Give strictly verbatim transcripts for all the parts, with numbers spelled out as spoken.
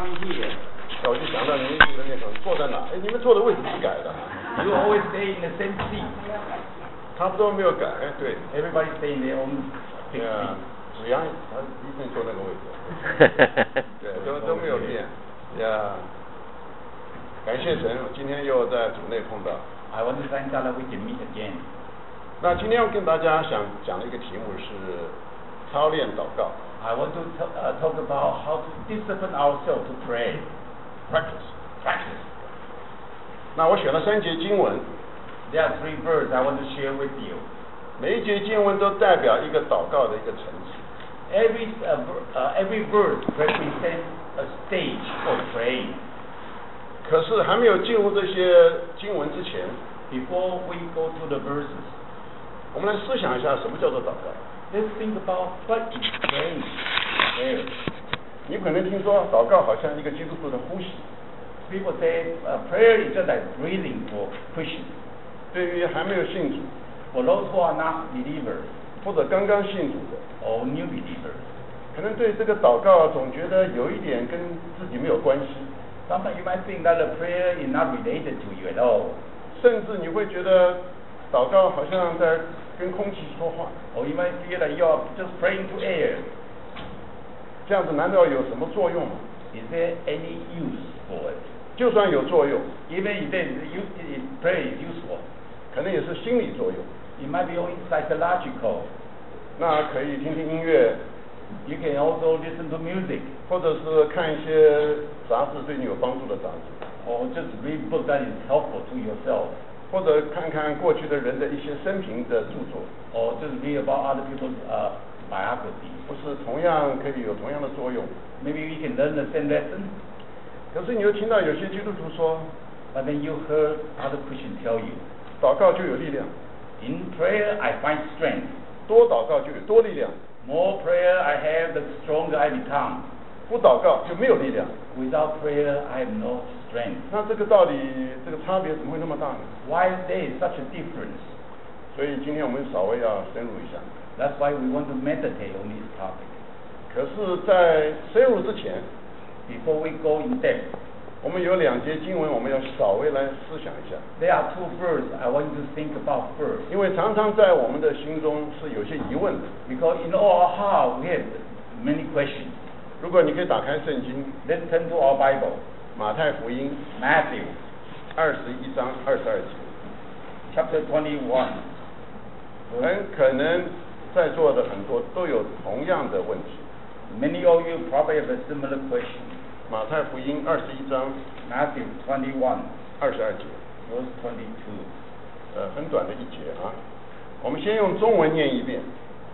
coming here. 那我就想到民族的那种坐在哪？哎，你们坐的位置不改的。 You always stay in the same seat. 差不多没有改，哎，对。 Everybody stay in their own seat. 对啊，子阳他一定坐那个位置。对，都都没有变。呀，感谢神，今天又在组内碰到。 I want to thank God that we can meet again. 那今天要跟大家想讲的一个题目是操练祷告。 I want to t- uh, talk about how to discipline ourselves to pray. Practice. Practice. 那我选了三节经文。 There are three verses I want to share with you. 每一节经文都代表一个祷告的一个层次。 Every uh, uh, every verse represents a stage for praying. 可是还没有进入这些经文之前 ，Before we go to the verses, 我们来思想一下什么叫做祷告。 Let's think about what is praying. Prayer. 你可能听说祷告好像一个基督徒的呼吸。 People say uh, prayer is just like breathing for Christians. 对于还没有信主 For those who are not believers, 或者刚刚信主的 or new believers, 可能对这个祷告总觉得有一点跟自己没有关系。 Sometimes you might think that the prayer is not related to you at all. 甚至你会觉得祷告好像在跟空气说话。 Or you might feel that you are just praying to air. 这样子难道有什么作用吗？ Is there any use for it? 就算有作用 Even if there is use, if prayer is useful, 可能也是心理作用。 it might be only psychological. 那可以听听音乐。 You can also listen to music. 或者是看一些杂志对你有帮助的杂志。 Or just read book that is helpful to yourself. 或者看看过去的人的一些生平的著作。 Or just read about other people's uh, biographies. 不是同样可以有同样的作用。 Maybe we can learn the same lesson. 可是你又听到有些基督徒说 But then you heard other Christians tell you, 祷告就有力量。 in prayer I find strength. 多祷告就有多力量。 More prayer I have, the stronger I become. 不祷告就没有力量。 Without prayer I have no strength. 那这个到底这个差别怎么会那么大呢？ Why there is such a difference? 所以今天我们稍微要深入一下。 That's why we want to meditate on this topic. 可是，在深入之前 Before we go in depth, 我们有两节经文，我们要稍微来思想一下。 there are two verses I want you to think about first. 因为常常在我们的心中是有些疑问的。 Because in all our heart we have many questions. 如果你可以打开圣经， Let's turn to our Bible. 马太福音 Matthew 二十一章二十二节。 chapter twenty-one. 很可能在座的很多都有同样的问题。 Many of you probably have a similar question. 马太福音二十一章 Matthew twenty-one, 二十二节， verse twenty-two. 呃，很短的一节啊。我们先用中文念一遍，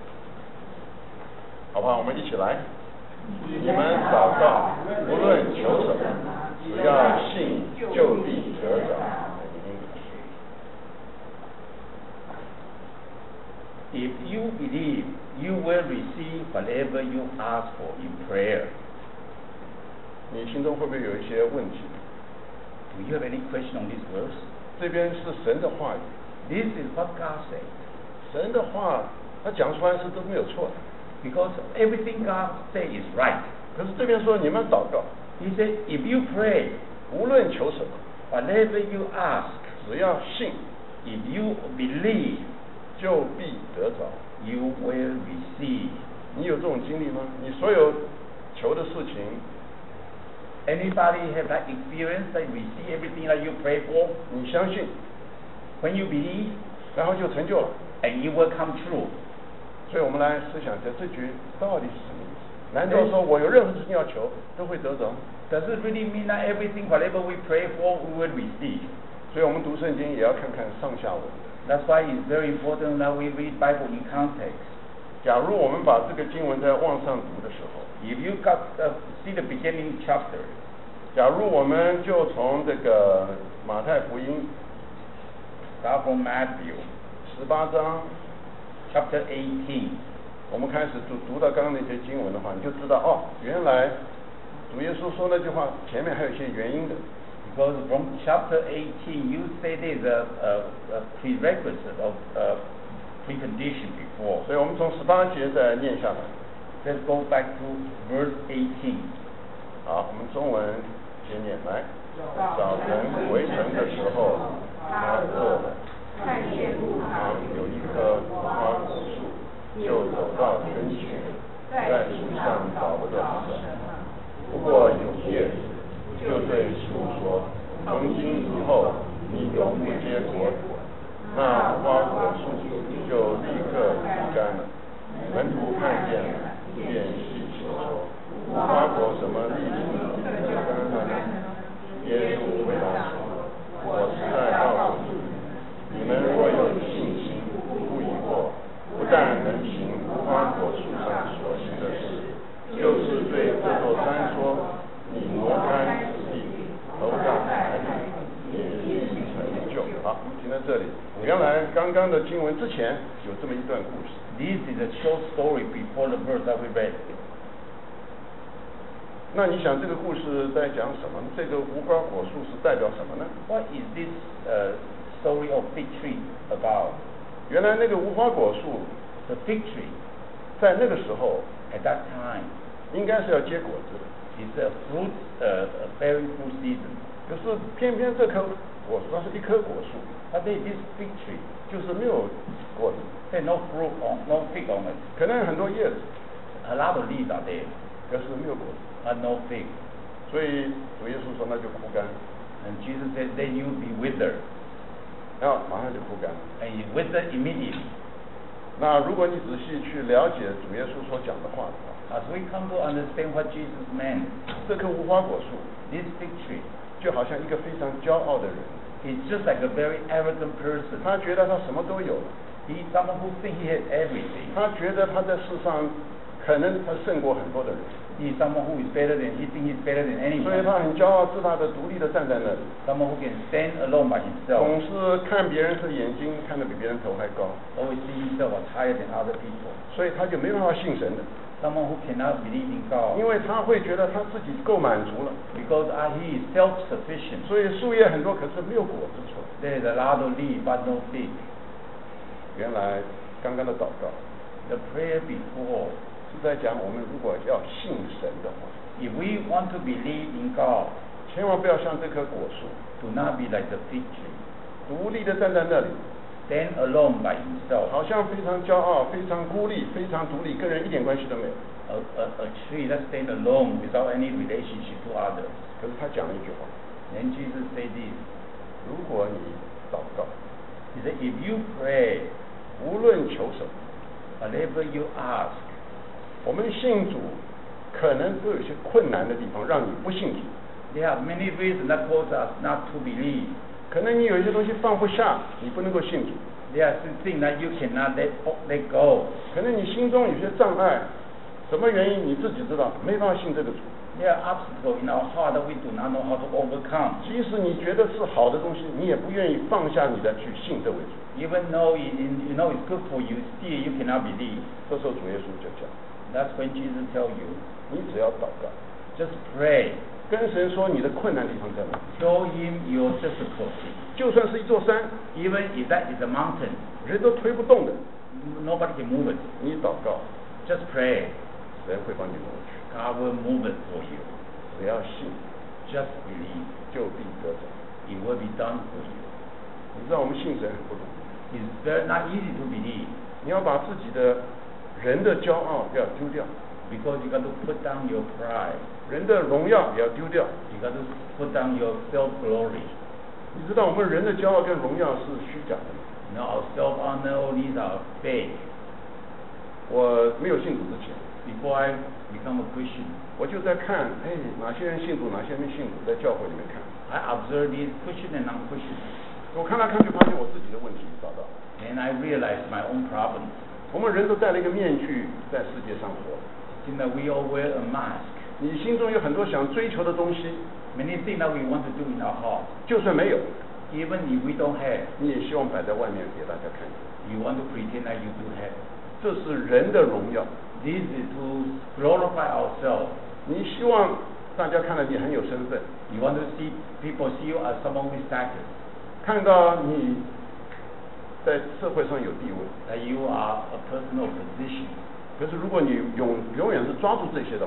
好不好？我们一起来。你们祷告，无论求什么，只要信，就必得着。 If you believe, you will receive whatever you ask for in prayer. 你心中会不会有一些问题？ Do you have any question on this verse? 这边是神的话语。 This is what God said. 神的话，他讲出来是都没有错的。 Because everything God said is right. 可是这边说你们祷告， He said, if you pray, 无论求什么， whatever you ask, 只要信， if you believe, 就必得着。 you will receive. 你有这种经历吗？你所有求的事情， Anybody have that experience that you receive everything that you pray for? 你相信， When you believe, 然后就成就了。 and it will come true. 所以我们来思想这这句到底是什么意思？难道说我有任何事情要求都会得着？ Does it really mean that everything, whatever we pray for, we will receive? 所以我们读圣经也要看看上下文。 That's why it's very important that we read Bible in context. 假如我们把这个经文在往上读的时候， If you got uh, see the beginning chapter, 假如我们就从这个马太福音 start from Matthew 十八章 chapter eighteen. 我们开始读读到刚刚那些经文的话，你就知道哦，原来主耶稣说那句话前面还有一些原因的。 Because from chapter eighteen, you say there's a, a, a prerequisite of a precondition before. 所以我们从十八节再念下来。 Let's go back to verse eighteen. 好，我们中文先念来。早晨回城的时候，他饿了，看见路旁有一棵无花果树，就走到跟前，在树上找不到什么，不过有叶子，就对树说：从今以后，你永不结果子。那无花果树就立刻枯干了。门徒看见了，便细细说：无花果什么立时枯干了呢？耶稣回答说：我实在告诉你，你们若有信心，不疑惑，不但能行无花果树上所行的事，就是对这座山说：你挪开此地，投到海里，也必成就。好，我们停在这里。原来刚刚的经文之前有这么一段故事。 This is a short story before the verse that we read. 那你想这个故事在讲什么？这个无花果树是代表什么呢？ What is this uh, story of fig tree about? 原来那个无花果树 The fig tree 在那个时候 at that time 应该是要结果子的， is a fruit, uh, a very fruit season. 可是偏偏这棵果树它是一棵果树， But they, this fig tree, 就是没有果子， there's no fruit on, no fig on it. 可能很多叶子， A lot of leaves are there, 可是没有果子， but no fig. 所以主耶稣说那就枯干， And Jesus said, then you be withered. 然后马上就枯干了。 And you withered immediately. 那如果你仔细去了解主耶稣所讲的话的话， As we come to understand what Jesus meant, 这棵无花果树 this fig tree 就好像一个非常骄傲的人， is just like a very arrogant person. 他觉得他什么都有了， He's someone who thinks he has everything. 他觉得他在世上可能他胜过很多的人， He's someone who is better than, he thinks he's better than 所以 anyone. 他很骄傲自大的独立的站在那里， Someone who can stand alone by 总 himself. 是看别人是眼睛看得比别人头还高， Always see himself as higher than other people. 所以他就没办法信神的， Someone who cannot believe in God. 因为他会觉得他自己够满足了， Because uh, he is self-sufficient. 所以树叶很多，可是没有果子出来。 There is a lot of leaf but no fig. 原来刚刚的祷告 The prayer before, 是在讲我们如果要信神的话， if we want to believe in God, 千万不要像这棵果树， do not be like the fig tree. 独立的站在那里， Stand alone by himself. 好像非常骄傲、非常孤立、非常独立，跟人一点关系都没有。 A, a, a tree that stand alone without any relationship to others. 可是他讲了一句话： Then Jesus said this. 如果你祷告， He said, if you pray, 无论求什么， whatever you ask, 我们信主可能都有些困难的地方，让你不信主。 there are many reasons that cause us not to believe. 可能你有一些东西放不下，你不能够信主。 There are some things that you cannot let, let go. 可能你心中有些障碍，什么原因你自己知道，没办法信这个主。 There are obstacles in our heart that we do not know how to overcome. 即使你觉得是好的东西，你也不愿意放下你的去信这位主。 Even though you, you know it's good for you, still you cannot believe. 这时候主耶稣就讲， That's when Jesus tells you, 你只要祷告， just pray. 跟神说你的困难地方在哪， Show him your difficulty. 就算是一座山， Even if that is a mountain, 人都推不动的， nobody can move it. 你祷告， Just pray. 神会帮你挪去。 God will move it for you. 只要信， Just believe. 就必得着。 It will be done for you. 你知道我们信神很不容易， It's very not easy to believe 你要把自己的人的骄傲要丢掉， because you got to put down your pride. 人的荣耀也要丢掉。 You got to put down your self-glory. 你知道我们人的骄傲跟荣耀是虚假的。 You know, our self-honor, all these are fake. 我没有信主之前， Before I become a Christian, 我就在看，哎，哪些人信主，哪些人没信主，在教会里面看。 I observe these Christian and non-Christian, 我看来看去，发现我自己的问题找到。 and I realize my own problems. 我们人都戴了一个面具，在世界上活。 Seems that we all wear a mask. 你心中有很多想追求的东西， Many things that we want to do in our heart, 就算没有， even if we don't have, 你也希望摆在外面给大家看。 you want to pretend that you do have. 这是人的荣耀。 This is to glorify ourselves. 你希望大家看到你很有身份， You want to see people see you as someone with status, 看到你在社会上有地位。 that you are a person of position. 可是如果你永永远是抓住这些的话，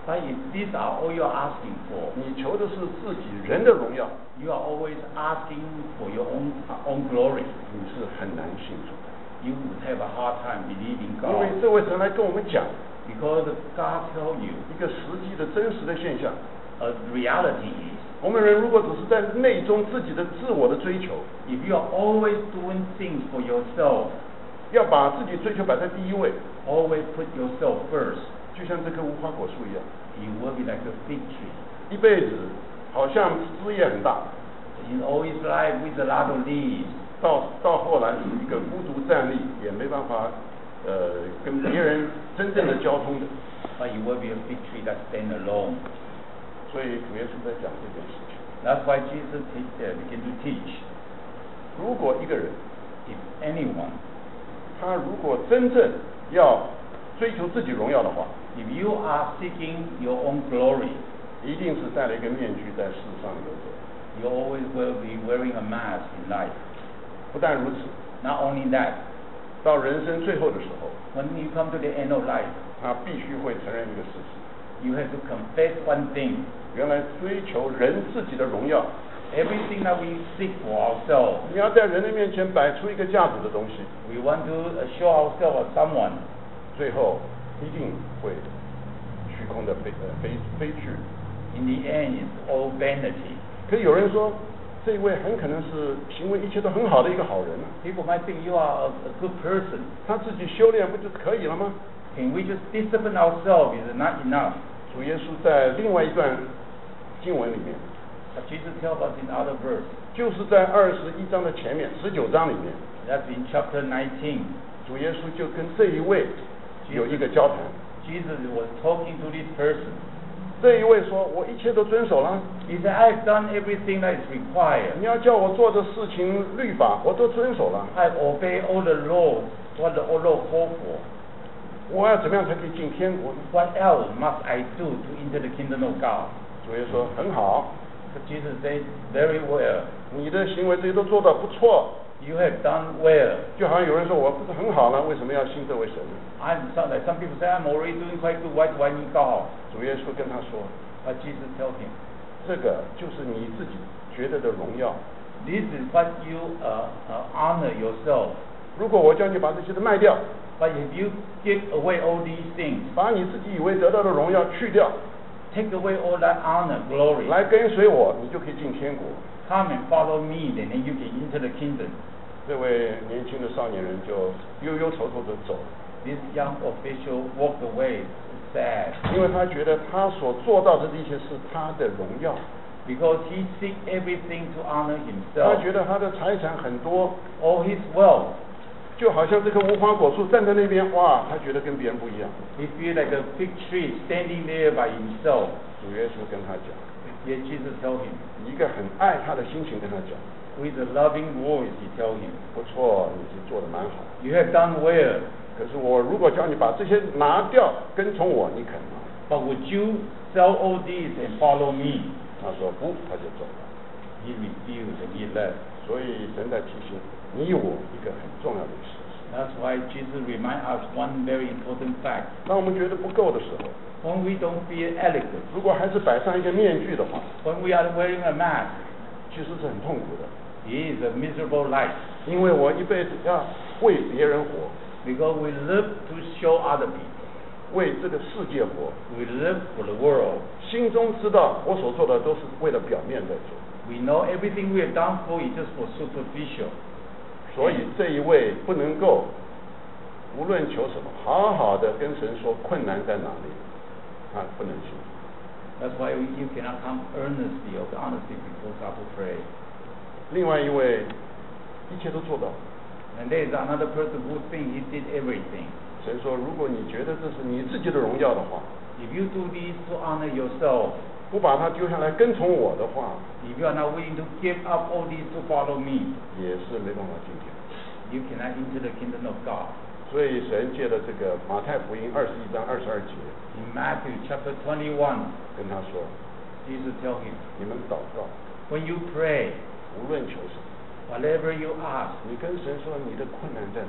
But if these are all you're asking for, 你求的是自己人的荣耀， you are always asking for your own own glory. 你是很难信主的。 You would have a hard time believing 因为 God 这位神来跟我们讲 because God told you 一个实际的真实的现象。 a reality is 我们人如果只是在内中自己的自我的追求， if you are always doing things for yourself, 要把自己追求摆在第一位， always put yourself first, 就像这棵无花果树一样， you will be like a fig tree. 一辈子好像枝叶很大， In all his life with a lot of leaves, 到到后来是一个孤独站立，也没办法呃跟别人真正的交通的。 but you will be a fig tree that stand alone. 所以主耶稣在讲这件事情。 That's why Jesus te- uh, began to teach. 如果一个人 If anyone, 他如果真正要追求自己荣耀的话， if you are seeking your own glory, 一定是戴了一个面具在世上游走。 you always will be wearing a mask in life. 不但如此， Not only that, 到人生最后的时候， when you come to the end of life, 他必须会承认一个事实： you have to confess one thing. 原来追求人自己的荣耀， Everything that we seek for ourselves, 你要在人的面前摆出一个价值的东西， we want to uh, show ourselves as someone. 最后一定会虚空的飞呃飞飞去。 In the end, it's all vanity. 可有人说，这一位很可能是行为一切都很好的一个好人呢、 People might think you are a, a good person. 他自己修炼不就可以了吗？ Can we just discipline ourselves? Is it not enough? 主耶稣在另外一段经文里面， But Jesus tells us in other verse. 就是在二十一章的前面十九章里面， That's in chapter nineteen. 主耶稣就跟这一位有一个交谈。 Jesus was talking to this person. 这一位说：“我一切都遵守了， He said, I've done everything that is required. 你要叫我做的事情律法我都遵守了， I've obeyed all the laws, what the law called for. 我要怎么样才可以进天国呢 What else must I do to enter the kingdom of God?” 主耶稣说：“很好， But Jesus said, very well. 你的行为这些都做得不错。 You have done well. 就好像有人说我不是很好了，为什么要信这位神呢？ I'm some, like some people say, I'm already doing quite good. Why do I need God? 主耶稣跟他说， But Jesus told him, 这个就是你自己觉得的荣耀。 this is what you uh, uh, honor yourself. 如果我叫你把这些都卖掉， But if you give away all these things, 把你自己以为得到的荣耀去掉， take away all that honor, glory, 来跟随我，你就可以进天国。 come and follow me, then you can enter the kingdom. 这位年轻的少年人就忧忧愁愁的走， This young official walked away sad 因为他觉得他所做到的这些是他的荣耀， because he seek everything to honor 他 himself. 觉得他的财产很多， All his wealth, 就好像这棵无花果树站在那边，哇，他觉得跟别人不一样。 he feel like a fig tree standing there by himself. 主耶稣跟他讲， Yet Jesus told him, 以一个很爱他的心情跟他讲， with a loving voice, he told him, 不错，你是做的蛮好， you have done well, 可是我如果叫你把这些拿掉，跟从我，你肯吗？ but would you sell all these and follow me? 他说不，他就走了。 He refused and he left. 所以神在提醒你我一个很重要的事实。 That's why Jesus reminds us one very important fact. 当我们觉得不够的时候， When we don't feel adequate, 如果还是摆上一个面具的话， when we are wearing a mask, 其实是很痛苦的。 it is a miserable life 因为我一辈子要为别人活， because we live to show other people. 为这个世界活， We live for the world. 心中知道我所做的都是为了表面在做。 We know everything we have done for is just for superficial. 所以这一位不能够无论求什么，好好的跟神说困难在哪里，他不能信。 That's why you cannot come earnestly or honestly before God to pray. 另外一位一切都做到， And there is another person who thinks he did everything. 神说，如果你觉得这是你自己的荣耀的话， If you do this to honor yourself, 不把它丢下来跟从我的话， if you are not willing to give up all this to follow me, 也是没办法进天。 you cannot enter the kingdom of God. 所以神借了这个马太福音二十一章二十二节， In Matthew chapter twenty-one, 跟他说， Jesus tell him, 你们祷告， when you pray, 无论求什么， whatever you ask, 你跟神说你的困难在哪里，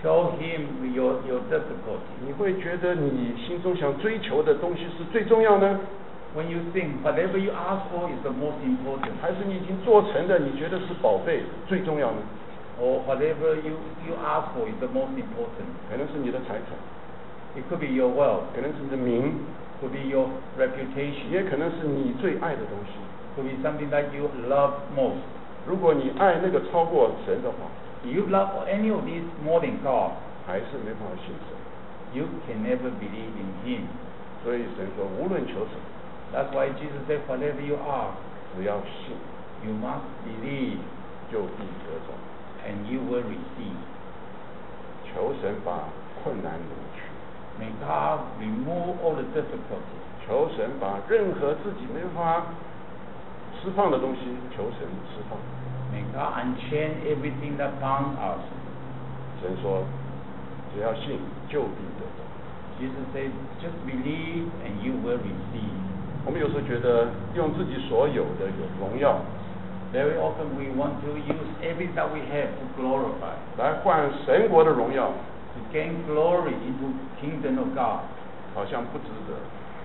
Tell him your your difficulty. 你会觉得你心中想追求的东西是最重要呢？ When you think whatever you ask for is the most important. 还是你已经做成的，你觉得是宝贝最重要呢？ Or whatever you you ask for is the most important. 可能是你的财产， It could be your wealth. 可能是你的名， Could be your reputation. 也可能是你最爱的东西。 Could be something that you love most. 如果你爱那个超过神的话， If you love any of these more than God, 还是没办法信神。 you can never believe in Him. 所以神说，无论求什么， That's why Jesus said, whatever you ask, 只要信， you must believe, 就必得着。 and you will receive. 求神把困难挪去， May God remove all the difficulties. 求神把任何自己没办法释放的东西，求神释放。 May God unchain everything that bound us. 神说，只要信，就必得着。 Jesus said, just believe and you will receive. 我们有时候觉得用自己所有的有荣耀 Very often we want to use everything that we have to glorify, 来换神国的荣耀， to gain glory into kingdom of God. 好像不值得，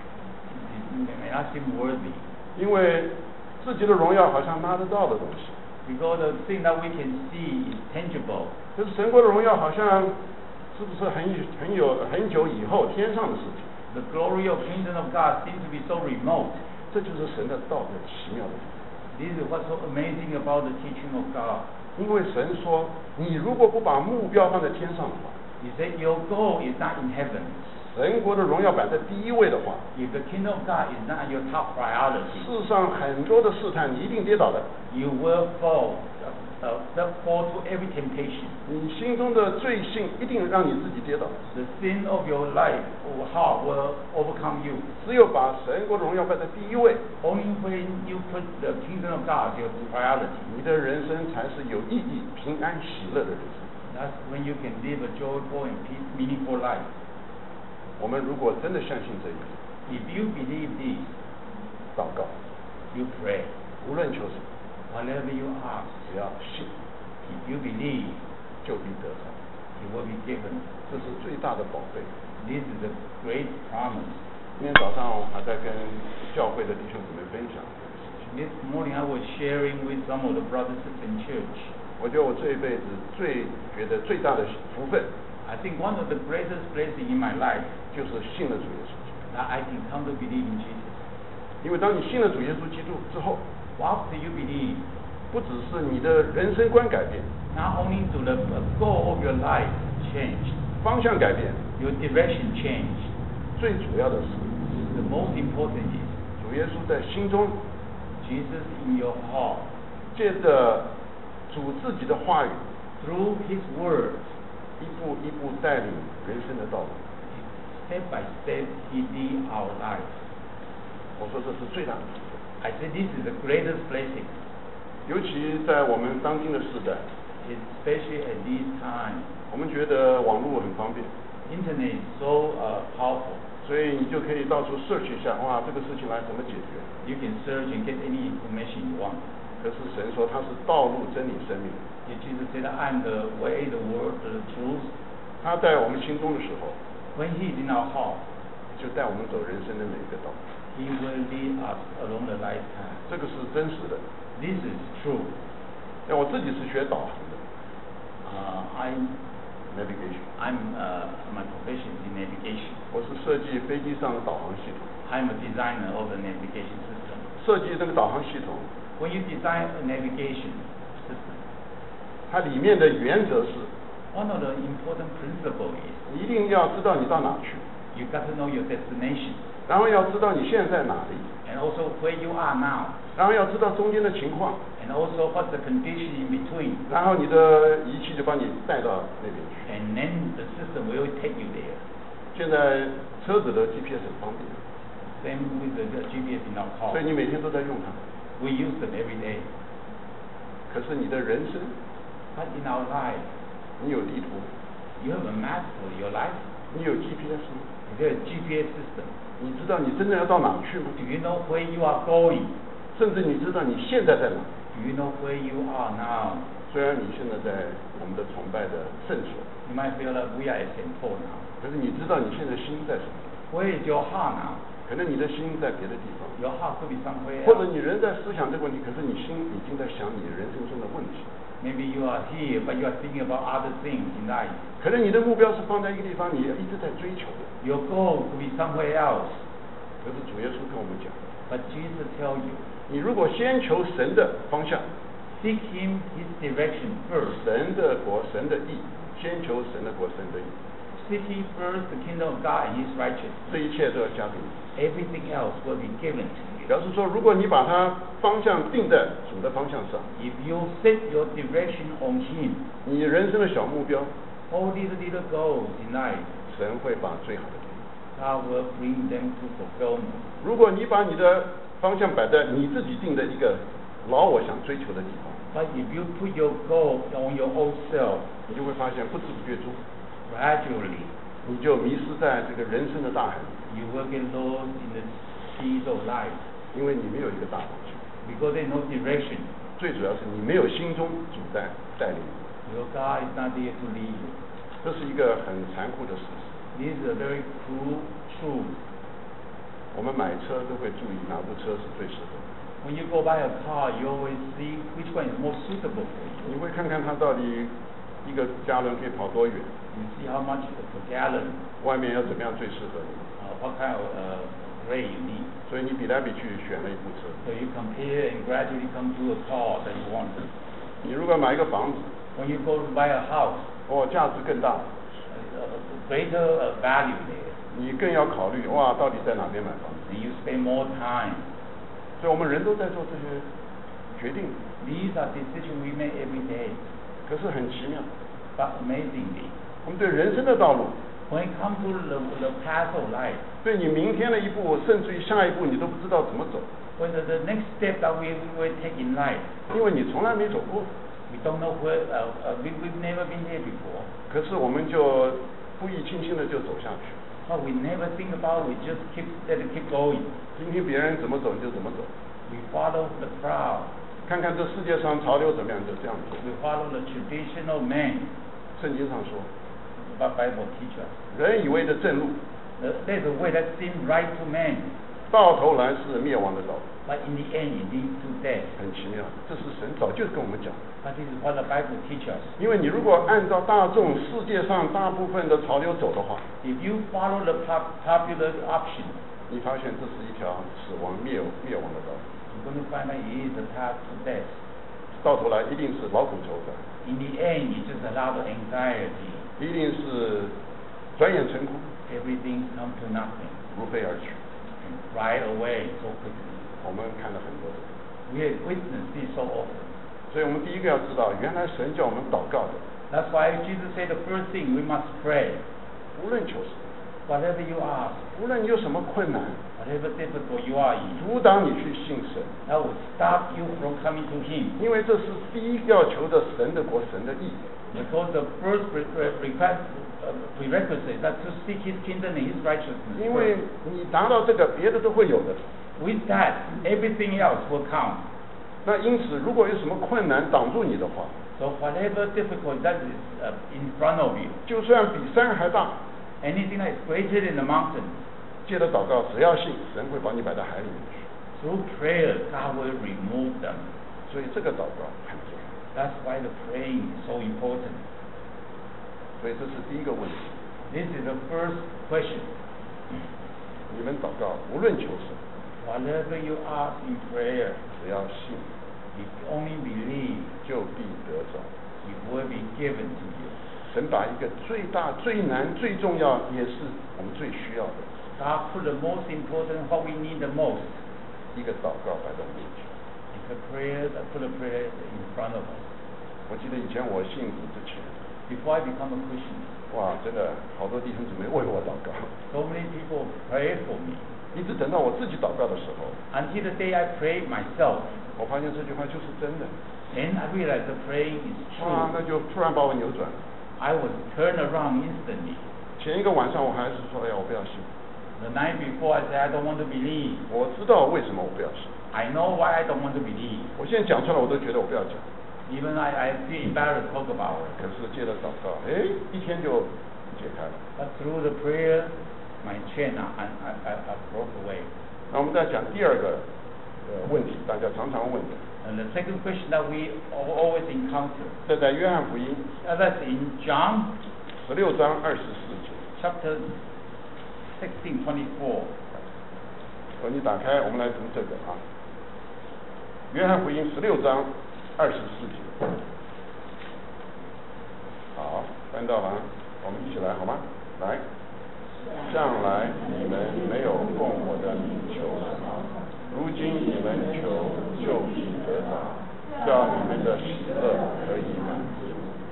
It may not seem worthy, 因为自己的荣耀好像拿得到的东西， because the thing that we can see is tangible. 可是神国的荣耀好像是不是很很有很久以后天上的事情？ The glory of kingdom of God seems to be so remote. 这就是神的道的奇妙的地方。 This is what's so amazing about the teaching of God. 因为神说，你如果不把目标放在天上的话， He said your goal is not in heaven. 神国的荣耀摆在第一位的话， If the kingdom of God is not your top priority, 世上很多的试探你一定跌倒的， you will fall, uh, uh, fall to every temptation. 你心中的罪性一定让你自己跌倒。 The sin of your life or heart will overcome you. 只有把神国的荣耀摆在第一位， Only when you put the kingdom of God as your priority, 你的人生才是有意义、平安、喜乐的人生。 that's when you can live a joyful and peace, meaningful life. 我们如果真的相信这一点， If you believe this, 祷告， you pray. 无论求什么， Whatever you ask, 只要信， if you believe, 就必得着。 it will be given. 这是最大的宝贝。 This is a great promise. 今天早上我还在跟教会的弟兄姊妹分享这个事情。 This morning I was sharing with some of the brothers in church. 我觉得我这一辈子最觉得最大的福分， I think one of the greatest blessings in my life 就是信了主耶稣基督。 that I can come to believe in Jesus. 因为当你信了主耶稣基督之后， After you believe, 不只是你的人生观改变， not only do the goal of your life change, 方向改变， your direction change. 最主要的是， The most important is 主耶稣在心中 Jesus in your heart. 借着主自己的话语， Through His words, 一步一步带领人生的道路。 step by step, He lead our life. 我说这是最大的福分， I say this is the greatest blessing, 尤其在我们当今的时代， especially at this time. 我们觉得网络很方便， Internet is so uh, powerful. 所以你就可以到处 search 一下，哇，这个事情来怎么解决？ You can search and get any information you want. 可是神说他是道路、真理、生命， Yet Jesus said, I am the way, the word, the truth. 他在我们心中的时候， When He is in our heart, 就带我们走人生的每一个道路。 He will lead us along the right path. 这个是真实的。 This is true. 那我自己是学导航的 Uh, I'm, ，navigation， I'm, uh, my profession is in navigation. 我是设计飞机上的导航系统， I'm a designer of the navigation system. 设计这个导航系统， When you design a navigation system, 它里面的原则是， one of the important principles is 你一定要知道你到哪去， you got to know your destination, 然后要知道你现在在哪里， and also where you are now, 然后要知道中间的情况， and also what's the condition in between, 然后你的仪器就把你带到那边去。 and then the system will take you there. 现在车子的 G P S 很方便， Same with the, the G P S in our 所 car. 以你每天都在用它。 We use them every day. 可是你的人生， But in our life, 你有地图， you have a map for your life. 你有 G P S 吗？ You have a G P S system. 你知道你真正要到哪去吗？ Do you know where you are going? 甚至你知道你现在在哪？ Do you know where you are now? 虽然你现在在我们的崇拜的圣所， You might feel like we are at Saint Paul now. 可是你知道你现在心在什么？ Where is your heart now? 可能你的心在别的地方， Your heart could be somewhere 或者 else. 你仍在思想这个问题，可是你心已经在想你人生中的问题。 Maybe you are here, but you are thinking about other things in life. 可能你的目标是放在一个地方，你一直在追求的。 Your goal could be somewhere else. 可是主耶稣跟我们讲， But Jesus tells you, 你如果先求神的方向， seek Him, His direction first. 神的国、神的义，先求神的国、神的义， Seek ye first the kingdom of God and His righteousness. 这一切都要加给你。 Everything else will be given to you. 表示说，如果你把它方向定在主的方向上， If you set your direction on Him, 你人生的小目标， all these little goals in life, 神会把最好的给你。 God will bring them to fulfillment. 如果你把你的方向摆在你自己定的一个老我想追求的地方， But if you put your goal on your own self, 你就会发现不知不觉中， gradually 你就迷失在这个人生的大海里， you will get lost in the seas of life 因为你没有一个大方向。 because there is no direction. 最主要是你没有心中主在带领你， Your God is not there to lead you. 这是一个很残酷的事实。 This is a very cruel truth. 我们买车都会注意哪部车是最适合的， When you go buy a car, you always see which one is most suitable for you. 你会看看它到底一个加仑可以跑多远， You see how much per gallon, 外面要怎么样最适合你， uh, what kind of uh, grade you need. 所以你比来比去选了一部车。 So you compare and gradually come to a car that you want. 你如果买一个房子， When you go to buy a house, 哦，价值更大， uh, greater uh, value there. 你更要考虑哇，到底在哪边买房子。 And you spend more time. 所以我们人都在做这些决定， These are decisions we make every day. 可是很奇妙， But amazingly, 我们对人生的道路， when it comes to the, the path of life, 对你明天的一步，甚至于下一步，你都不知道怎么走， when the, the next step that we will take in life, 因为你从来没走过。 we don't know where, uh, uh, we, we've never been here before. 可是我们就不意轻轻的就走下去。 But we never think about it, we just keep, let it keep going. 今天别人怎么走你就怎么走， We follow the crowd. 看看这世界上潮流怎么样就这样做。 We follow the traditional man. 圣经上说， But Bible teach us. 人以为的正路， Uh, there's a way that seems right to man, 到头来是灭亡的道路， but in the end it leads to death. 很奇妙。这是神早就跟我们讲的。 But this is what the Bible teaches us. 因为你如果按照大众世界上大部分的潮流走的话， If you follow the pop, popular option, 你发现这是一条死亡灭灭亡的道路， you're going to find that it is the path to death. 到头来一定是劳苦愁烦， In the end, it's just a lot of anxiety. 一定是转眼成空， Everything comes to nothing 如飞而去。 and right away so quickly. 我们看了很多的， We have witnessed this so often. 所以我们第一个要知道，原来神叫我们祷告的， That's why Jesus said the first thing we must pray. 无论求什么， Whatever you ask, 无论你有什么困难， whatever difficult you are in, 阻挡你去信神， that will stop you from coming to Him. 因为这是第一要求的神的国、神的义。 Because the first pre- pre- request, uh, prerequisite that to seek His kingdom and His righteousness. 因为 first. 你达到这个，别的都会有的。 With that, everything else will count. 那因此，如果有什么困难挡住你的话， So whatever difficult that is uh, in front of you, 就算比山还大， anything that is greater than the mountain, 借着祷告，只要信，神会把你摆到海里面去。 through prayer, God will remove them. 所以这个祷告很重要。 That's why the praying is so important. 所以这是第一个问题。 This is the first question. 你们祷告，无论求什么， Whatever you ask in prayer, 只要信， if you only believe, 就必得着。 it will be given to you. 神把一个最大、最难、最重要，也是我们最需要的 God put the most important, what we need the most, 一个祷告摆在面前。 is a prayer that put a prayer in front of us. 我记得以前我信主之前， Before I become a Christian, 哇，真的好多弟兄姊妹为我祷告， so many people prayed for me. 一直等到我自己祷告的时候， Until the day I prayed myself, 我发现这句话就是真的， then I realized the praying is 哇， true. 那就突然把我扭转了。 I was turned around instantly. 前一个晚上我还是说，哎呀，我不要信。 The night before I said I don't want to believe. 我知道为什么我不要信， I know why I don't want to believe. 我现在讲出来我都觉得我不要讲。 Even I, I feel embarrassed to talk about it. 可是借着祷告，哎，一天就解开了。 But through the prayer, my chain I, I, I, I broke away. 那我们再讲第二个呃问题，大家常常问的。 And the second question that we always encounter. 这在约翰福音。 Uh, that's in John. 十六章二十四节。 Chapter sixteen twenty-four. 哦，你打开，我们来读这个啊。约翰福音十六章二十四节。好，翻到了，我们一起来好吗？来，向来你们没有奉我的名求什么，如今你们求就必得到，叫你们的喜乐可以满足。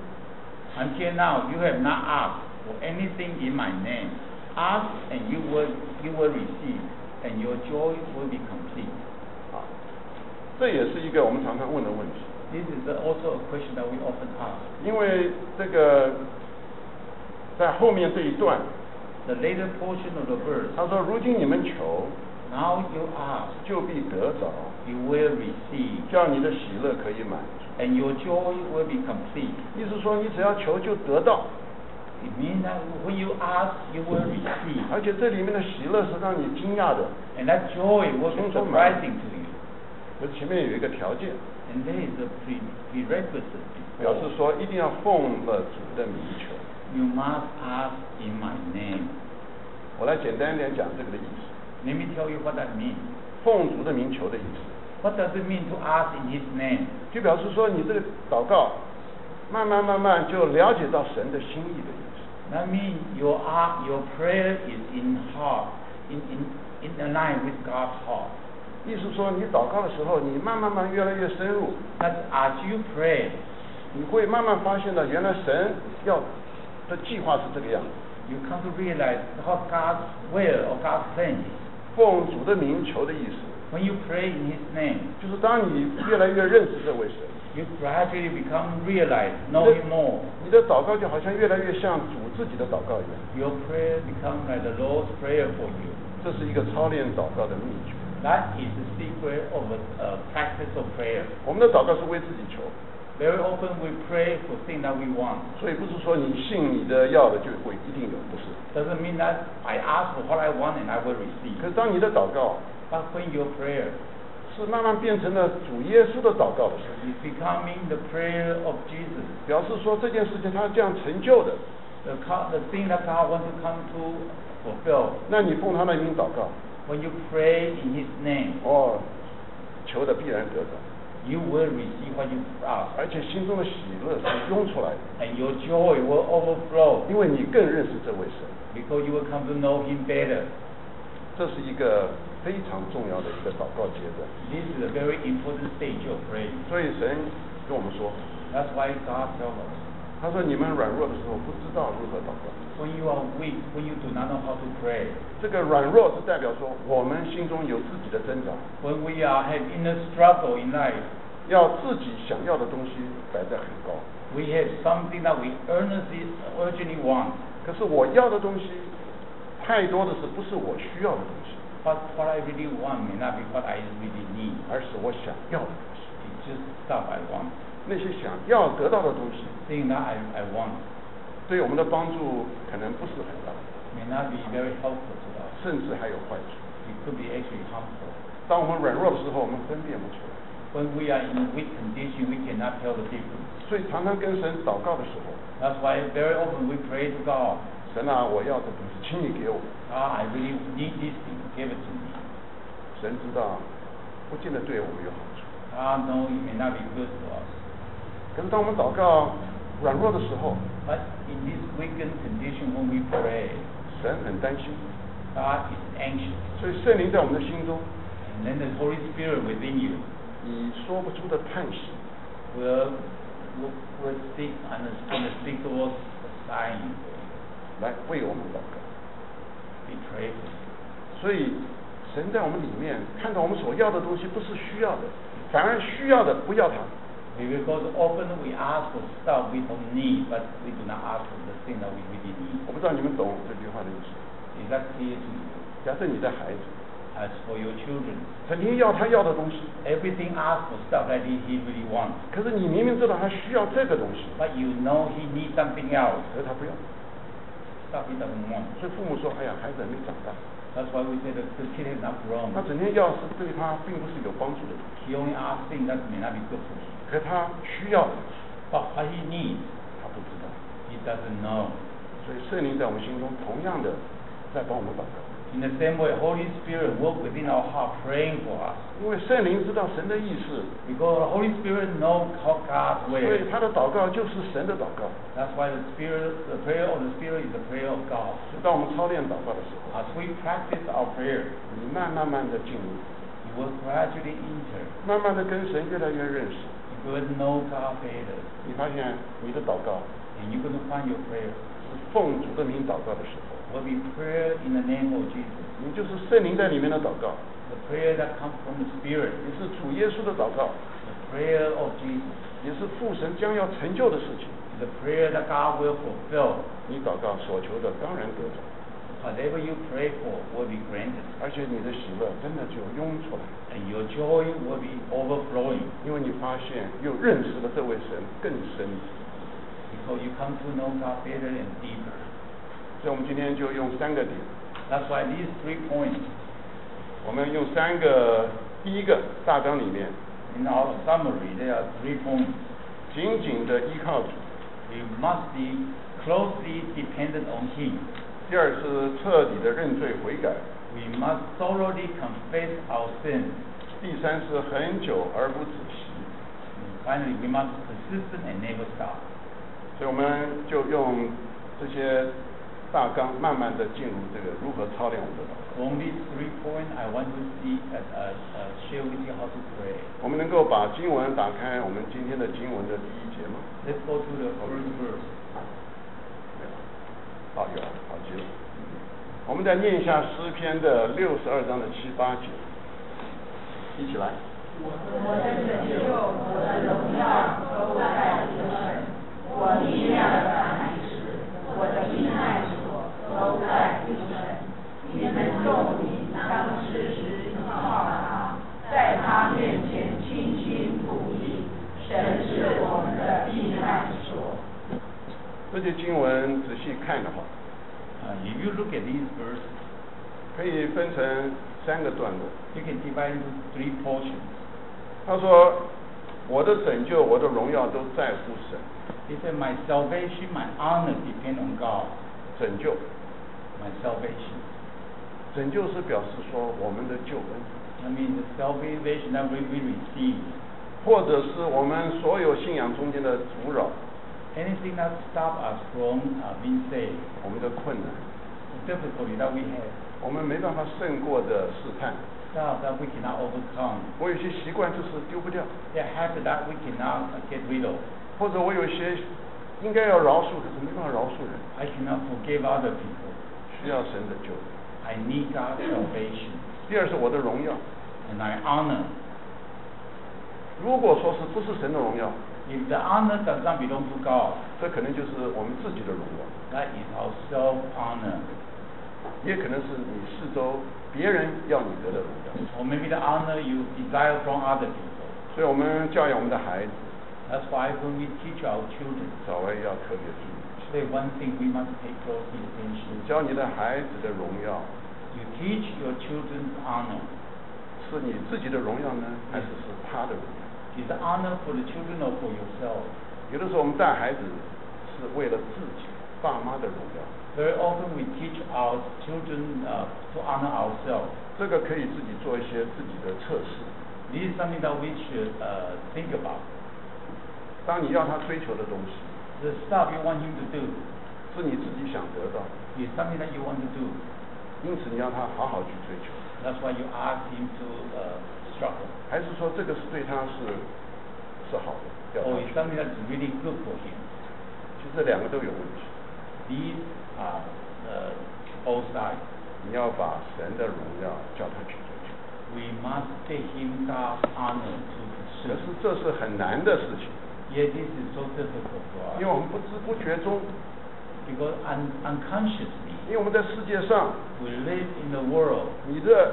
Until now you have not asked for anything in my name. Ask and you will you will receive, and your joy will be complete. 啊，这也是一个我们常常问的问题。 This is also a question that we often ask. 因为这个在后面这一段 ，the later portion of the verse， 他说：“如今你们求， now you ask， 就必得着， you will receive， 叫你的喜乐可以满足。 and your joy will be complete。” 意思说，你只要求就得到。 It means that when you ask, you will receive。 而且这里面的喜乐是让你惊讶的。 And that joy will be surprising to you。 这前面有一个条件。 And there is a pre prerequisite。 表示说一定要奉了主的名求。 You must ask in my name。 我来简单一点讲这个的意思。 Let me tell you what that means。 奉主的名求的意思。 What does it mean to ask in His name？ 就表示说你这个祷告，慢慢慢慢就了解到神的心意的意思。 That means your uh, your prayer is in heart, in in in line with God's heart。 意思说你祷告的时候，你慢慢慢越来越深入。 That as you pray， 你会慢慢发现到原来神要的计划是这个样子。 You come to realize how God's will or God's plan is。 奉主的名求的意思。 When you pray in His name， 就是当你越来越认识这位神。 You gradually become realized, know Him more。 你的祷告就好像越来越像主自己的祷告一样。 Your prayer become like the Lord's prayer for you。 这是一个操练祷告的秘诀。 That is the secret of a uh, practice of prayer。 我们的祷告是为自己求。 Very often we pray for things that we want。 所以不是说你信你的要的就会一定有，不是。 Doesn't mean that I ask for what I want and I will receive。 可是当你的祷告， But when your prayer 是慢慢变成了主耶稣的祷告的时候 is becoming the prayer of Jesus， 表示说这件事情他这样成就的。 The the thing that God wants to come to fulfill。 那你奉他的名祷告。 When you pray in His name， 哦，求的必然得着。 You will receive what you ask。 而且心中的喜乐是涌出来的。 And your joy will overflow。 因为你更认识这位神。 Because you will come to know Him better。 这是一个非常重要的一个祷告阶段。 This is a very important stage of praying。 所以神跟我们说。 That's why God tells us。 他说你们软弱的时候不知道如何祷告。 When you are weak, when you do not know how to pray。 这个软弱是代表说我们心中有自己的挣扎。 When we are have inner struggle in life。 要自己想要的东西摆在很高。 We have something that we earnestly, urgently want。 可是我要的东西太多的是不是我需要的东西。 But what I really want may not be what I really need。 而是我想要的东西。 It's just stuff I want。 那些想要得到的东西 ，thing that I I want， 对我们的帮助可能不是很大 ，may not be very helpful to us， 甚至还有坏处。 It could be actually harmful。 当我们软弱的时候，我们分辨不出来。 When we are in a weak condition, we cannot tell the difference。 所以常常跟神祷告的时候 ，That's why very often we pray to God。 神啊，我要这东西，请你给我。 Ah, I really need this thing, give it to me。 神知道，不见得对我们有好处。 Ah, no, it may not be good to us。 可是当我们祷告软弱的时候 ，But in this weakened condition when we pray， 神很担心 ，God is anxious。 所以圣灵在我们的心中 ，And then the Holy Spirit within you， 以说不出的叹息 will will will speak unspeakable sighing， 来为我们祷告。 Be prayerful。 所以神在我们里面看到我们所要的东西不是需要的，反而需要的不要它。 Because often we ask for stuff we don't need, but we do not ask for the thing that we really need。 我不知道你们懂这句话的意思。 Is that clear to you？ 假设你的孩子 as for your children. 整天要他要的东西。 Everything asks for stuff that he, he really wants. 可是你明明知道他需要这个东西。 But you know he needs something else. 可是他不要。 Stuff he doesn't want. 所以父母说：“哎呀，孩子还没长大。” That's why we say that the kid has not grown. 他整天要是对他并不是有帮助的东西。 He only asks things that may not be good for him. 可他需要， But what he needs, 他不知道。 he doesn't know. 所以圣灵在我们心中同样的在帮我们祷告。 In the same way, Holy Spirit works within our heart, praying for us. 因为圣灵知道神的意思。 Because the Holy Spirit knows how God's way. 所以他的祷告就是神的祷告。 That's why the Spirit, the prayer of the Spirit is the prayer of God. 当我们操练祷告的时候， As we practice our prayer, 你慢慢慢的进入， you will gradually enter. 慢慢的跟神越来越认识。 You will know God better. 你发现你的祷告， And you're going to find your prayer. 是奉主的名祷告的时候， Will be prayer in the name of Jesus. 你就是圣灵在里面的祷告， The prayer that comes from the Spirit. 你是主耶稣的祷告， The prayer of Jesus. 也是父神将要成就的事情。 The prayer that God will fulfill. 你祷告所求的当然得着， Whatever you pray for will be granted. 而且你的喜乐真的就涌出来， And your joy will be overflowing. 因为你发现又认识了这位神更深。 Because you come to know God better and deeper. 所以我们今天就用三个点， That's why these three points, 我们用三个，第一个大纲里面， in our summary, there are three points. 紧紧的依靠主； We must be closely dependent on Him. 第二是彻底的认罪悔改； We must thoroughly confess our sins. 第三是很久而不止息。 And finally, we must be persistent and never stop. 所以我们就用这些大纲，慢慢的进入这个如何操练我们的祷告。 From these three points, I want to see, uh, uh, uh, share with you how to pray. 我们能够把经文打开，我们今天的经文的第一节吗？ Let's go to the first verse. 好，有，好极了。我们再念一下诗篇的六十二章的七八节，一起来。 我的拯救，我的荣耀都在你身，我力量的磐石，我的避难所都在你身。你们众民当时时依靠他，在他面前倾心吐意。神是我们的避难所。 这些经文仔细看的话， Uh, if you look at these verses, 可以分成三个段落。 you can divide into three portions. 他说：“我的拯救，我的荣耀都在乎神。 He said, my salvation, my honor depend on God. 拯救， My salvation. 拯救是表示说我们的救恩， I mean, the salvation that we will receive. 或者是我们所有信仰中间的阻扰， Anything that stop us from uh, being saved. 我们的困难， The difficulty that we have. 我们没办法胜过的试探。 Stuff that we cannot overcome. 我有些习惯就是丢不掉， The habit that we cannot uh, get rid of. 或者我有些应该要饶恕，可是没办法饶恕人， I cannot forgive other people. 需要神的救恩。 I need God's salvation. 第二是我的荣耀， And I honor. 如果说是不是神的荣耀， If the honor does not belong to God, 这可能就是我们自己的荣耀， that is our self-honor. 也可能是你四周别人要你得的荣耀。 Or maybe the honor you desire from other people. 所以我们教养我们的孩子， That's why when we teach our children, 稍微要特别注意。 say one thing we must pay close attention. 你教你的孩子的荣耀， You teach your children's honor. 是你自己的荣耀呢，还是是他的荣耀？ Is the honor for the children or for yourself? 有的时候我们带孩子是为了自己爸妈的荣耀， Very often we teach our children uh, to honor ourselves. 这个可以自己做一些自己的测试。 This is something that we should uh, think about. 当你要他追求的东西， The stuff you want him to do 是你自己想得到， is something that you want to do. 因此你要他好好去追求， That's why you ask him to uh, struggle. 还是说这个是对他是是好的，要他 Or 去 is something that's really good for him. 其实这两个都有问题。 These are uh, both sides. 你要把神的荣耀叫他去追求， We must take him God's honor to 可 pursue. 是这是很难的事情， Yet this is so difficult for 因为 us. 我们不知不觉中， Because un- unconsciously, 因为我们在世界上， we live in the world. 你的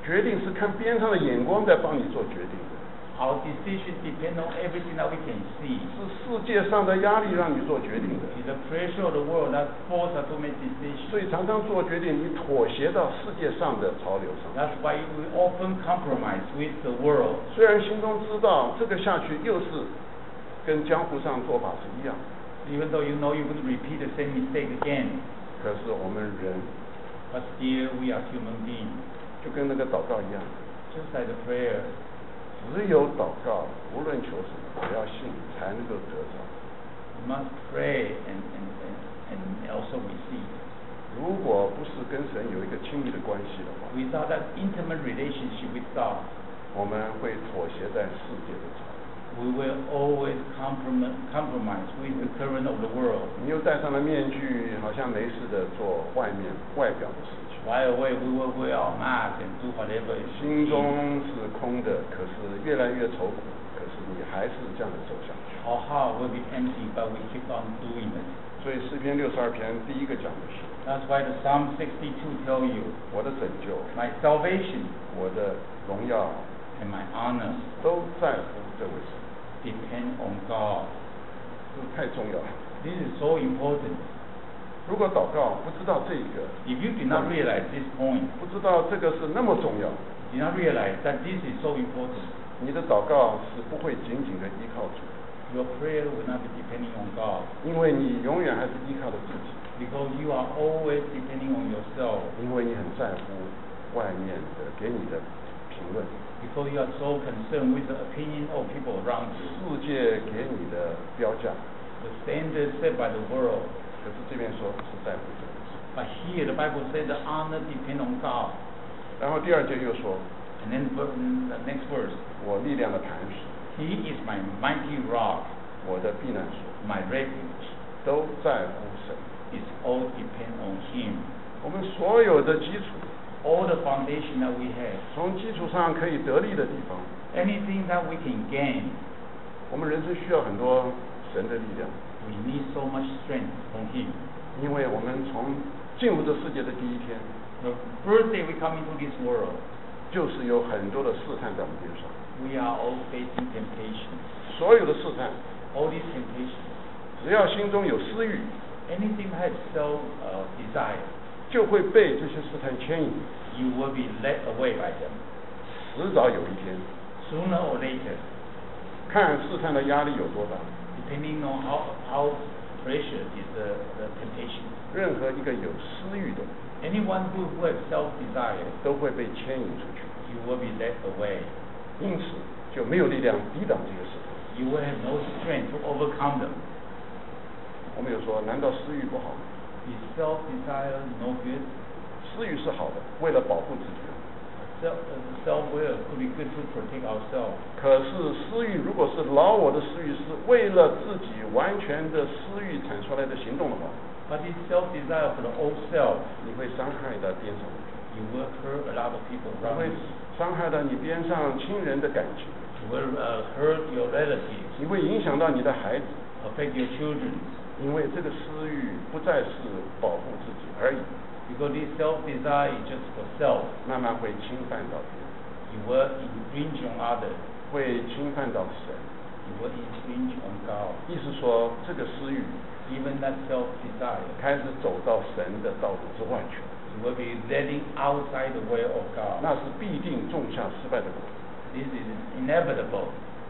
决定是看边上的眼光在帮你做决定的。 Our decisions depend on everything that we can see. 是世界上的压力让你做决定的。 It's the pressure of the world that forces us to make decisions. 所以常常做决定，你妥协到世界上的潮流上。 That's why we often compromise with the world. 虽然心中知道这个下去又是跟江湖上做法是一样， Even though you know you will repeat the same mistake again, 可是我们人 but still we are human beings. 就跟那个祷告一样， Just like the prayer. 只有祷告，无论求什么，只要信，才能够得着。 We must pray and, and, and, and also receive. 如果不是跟神有一个亲密的关系的话， Without that intimate relationship with God, 我们会妥协在世界的潮流。 we will always compromise, compromise with the current of the world. 你又戴上了面具，好像没事的做外面外表的事情。 While away, we will wear our mask and do whatever it 心 is. 中是空的，可是越来越愁苦，可是你还是这样的走下去。 Our heart will be empty, but we keep on doing it. 所以诗篇六十二篇第一个讲的是 That's why the Psalm sixty-two tell you, 我的拯救， my salvation 我的荣耀 and my honor 都在乎这位神， depend on God. 这太重要了。 This is so important. 如果祷告不知道这个， If you do not realize this point, 不知道这个是那么重要， do not realize that this is so important, 你的祷告是不会紧紧的依靠主， your prayer will not be depending on God, 因为你永远还是依靠着自己， because you are always depending on yourself, 因为你很在乎外面的给你的评论， because you are so concerned with the opinion of people around you, 世界给你的标价。 the standards set by the world. 可是这边说是在乎这个事。 But here the Bible says the honor depend on God. 然后第二节又说， And then ver- the next verse, 我力量的磐石， He is my mighty rock, 我的避难所， my refuge. 都在乎神。 It's all depend on Him. 我们所有的基础， All the foundation that we have, 从基础上可以得力的地方， anything that we can gain, 我们人生需要很多神的力量， we need so much strength from Him. 因为我们从进入这世界的第一天， The first day we come into this world, 就是有很多的试探在我们边上， we are all facing temptations. 所有的试探， All these temptations, 只要心中有私欲， anything that has self uh, desire, 就会被这些试探牵引， you will be led away by them. 迟早有一天， Sooner or later, 看试探的压力有多大， depending on how how precious is the, the temptation. 任何一个有私欲的， Anyone who, who has self desire, 都会被牵引出去， you will be led away. 因此就没有力量抵挡这个试探。 You will have no strength to overcome them. 我们有说，难道私欲不好吗？ Is self desire no good? 私欲是好的，为了保护自己。 Self uh, self will could be good to protect ourselves. 可是私欲如果是老我的私欲，是为了自己完全的私欲产出来的行动的话， But this self desire for the old self, 你会伤害到边上的人， you will hurt a lot of people 你 around 会 you. 伤害到你边上亲人的感情， You will uh, hurt your relatives, 你会影响到你的孩子， affect your children. 因为这个私欲不再是保护自己而已， Because this self desire is just for self. 慢慢会侵犯到别人， You will infringe on others. 会侵犯到神。 You will infringe on God. 意思说，这个私欲 Even that self desire, 开始走到神的道路之外去了， you will be letting outside the way of God. 那是必定种下失败的果。 This is inevitable.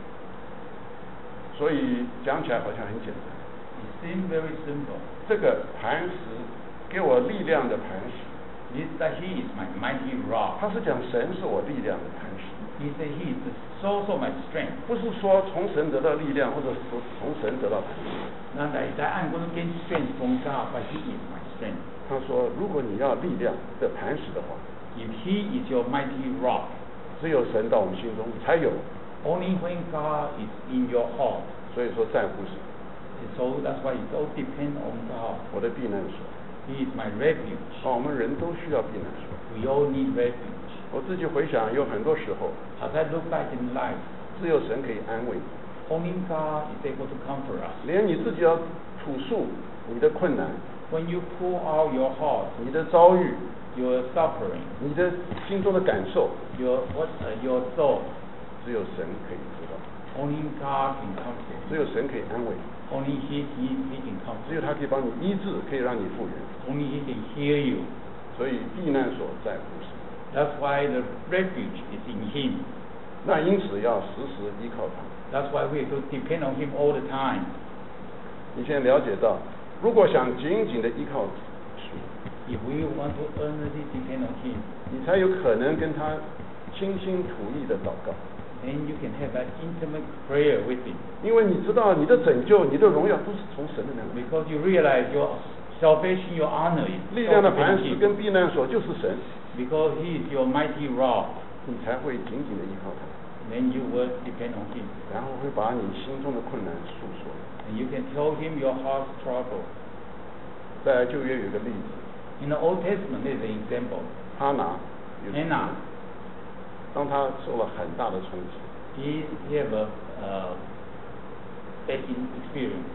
所以讲起来好像很简单， It seems very simple. 这个磐石给我力量的磐石， He that He is my mighty rock. 他是讲神是我力量的磐石， He said He is the source of my strength. 不是说从神得到力量，或者从从神得到磐石。 Not that that I'm going to gain strength from God, but He is my strength. 他说，如果你要力量的磐石的话， If He is your mighty rock, 只有神到我们心中才有。 only when God is in your heart. 所以说在乎神， So that's why it all depends on God. 我的避难所。 He is my refuge. 哦，我们人都需要避难所。 We all need refuge. 我自己回想，有很多时候， As I look back in life, 只有神可以安慰你， only God is able to comfort us. 连你自己要吐诉你的困难， When you pour out your heart, 你的遭遇， your suffering, 你的心中的感受， your what, uh, your soul, 只有神可以知道， only God can comfort. 只有神可以安慰， Only He, He, He can 只有 comfort. 他可以帮你医治，可以让你复原。 Only He can heal you. 所以避难所在乎神。 That's why the refuge is in Him. 那因此要时时依靠他。 That's why we have to depend on Him all the time. 你现在了解到，如果想紧紧的依靠主， If we want to earnestly depend on Him, 你才有可能跟他倾心吐意的祷告。 then you can have that intimate prayer with Him. 因为你知道你的拯救、你的荣耀都是从神的那里。 Because you realize your salvation, your honor is 力量的 all 磐 depend 石 on Him. 跟避难所就是神， Because He is your mighty rock, 你才会紧紧的依靠他， then you will depend on Him. 然后会把你心中的困难诉说。 And you can tell Him your heart's trouble. 在旧约有一个例子， In the Old Testament, there's an example. 哈拿，有 Hannah, 当他受了很大的冲击， he, he have a uh, bad in- experience.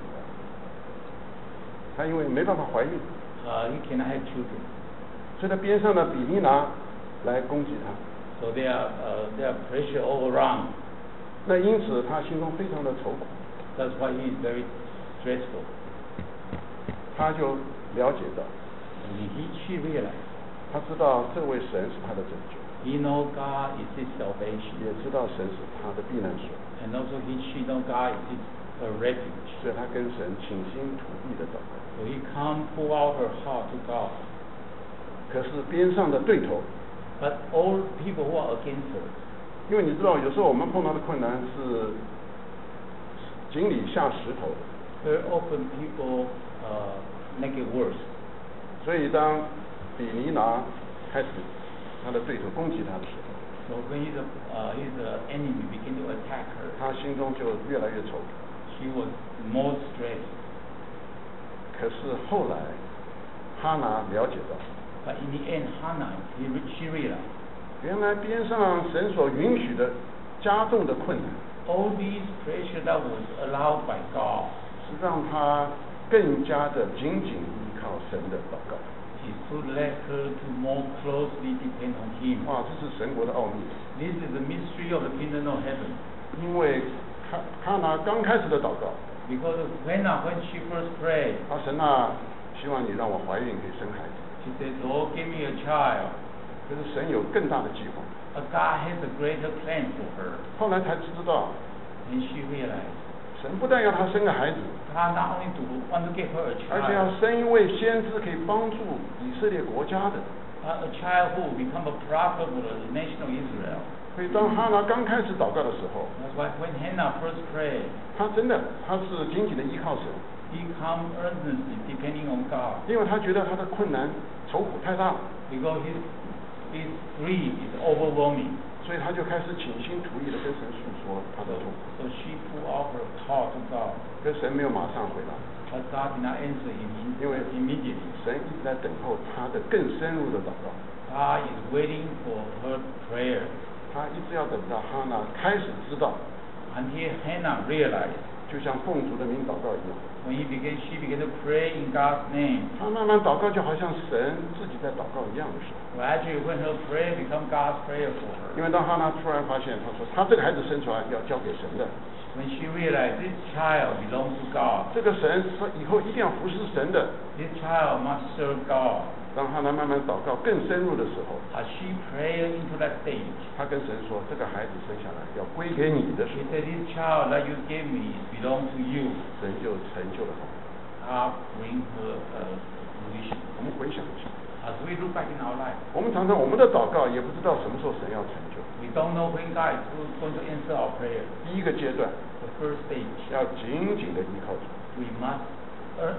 他因为没办法怀孕， Uh, he cannot have children. 所以他边上的比尼拿来攻击他。 So there are, uh, there are pressure all around. 那因此他心中非常的愁苦， That's why he is very stressful. 他就了解到， And he, she realized, 他知道这位神是他的拯救， he know God is his salvation. 也知道神是他的避难所， And also he, she know God is his uh, refuge. 所以他跟神倾心吐意的祷告。 So he come pour out her heart to God. 可是边上的对头， But all people who are against her, 因为你知道，有时候我们碰到的困难是井里下石头， very often people uh, make it worse. 所以当比尼拿开始他的对头攻击他的时候， So when his, uh, his uh, enemy began to attack her, 他心中就越来越愁。 she was more stressed. 可是后来，哈拿了解到， But in the end, Hannah, he, re- she realized, 原来边上神所允许的加重的困难， all these pressure that was allowed by God 是让他更加的紧紧依靠神的祷告。 is to let her to more closely depend on Him. 哇，这是神国的奥秘。 This is the mystery of the kingdom of heaven. 因为哈哈拿刚开始的祷告， Because when, uh, when she first prayed, 他神啊，希望你让我怀孕可以生孩子。 she said, Lord, give me a child. 可是神有更大的计划， But God has a greater plan for her. 后来才知道， And she realized, 神不但要她生个孩子， God not only to want to give her a 而且要 child, 生一位先知可以帮助以色列国家的。 uh, a child who will become a prophet for the nation of Israel. 所以当哈拿刚开始祷告的时候， That's why when Hannah first prayed, 他真的他是紧紧的依靠神， he come earnestly depending on God. 因为他觉得他的困难愁苦太大了， Because his, his grief is overwhelming. 所以他就开始倾心吐意的跟神诉说他的 So, 痛苦。 so she poured out her heart to God. 跟神没有马上回答， But God did not answer him in- 因为 immediately. 神一直在等候他的更深入的祷告， God is waiting for her prayer 他一直要等到哈拿开始知道， until Hannah realized 就像奉主的名祷告一样， when he began, she began to pray in God's name. 他慢慢祷告就好像神自己在祷告一样的时候。 Well, actually, when her prayer become God's prayer for 因 her, 为当哈拿突然发现，他说他这个孩子生出来要交给神的， when she realized this child belongs to God, 这个神说以后一定要服侍神的。 this child must serve God. 当哈拿慢慢祷告更深入的时候， As she prayed into that stage, 他跟神说，这个孩子生下来要归给你的时 she 候， said, this child that you gave me belongs to you. 神就成就了他。 God bring her uh, fruition. 我们回想一下， As we look back in our life, 我们常常我们的祷告也不知道什么时候神要成就。 we don't know when God is going to answer our prayer. 第一个阶段 The first stage, 要紧紧的依靠主， we must uh,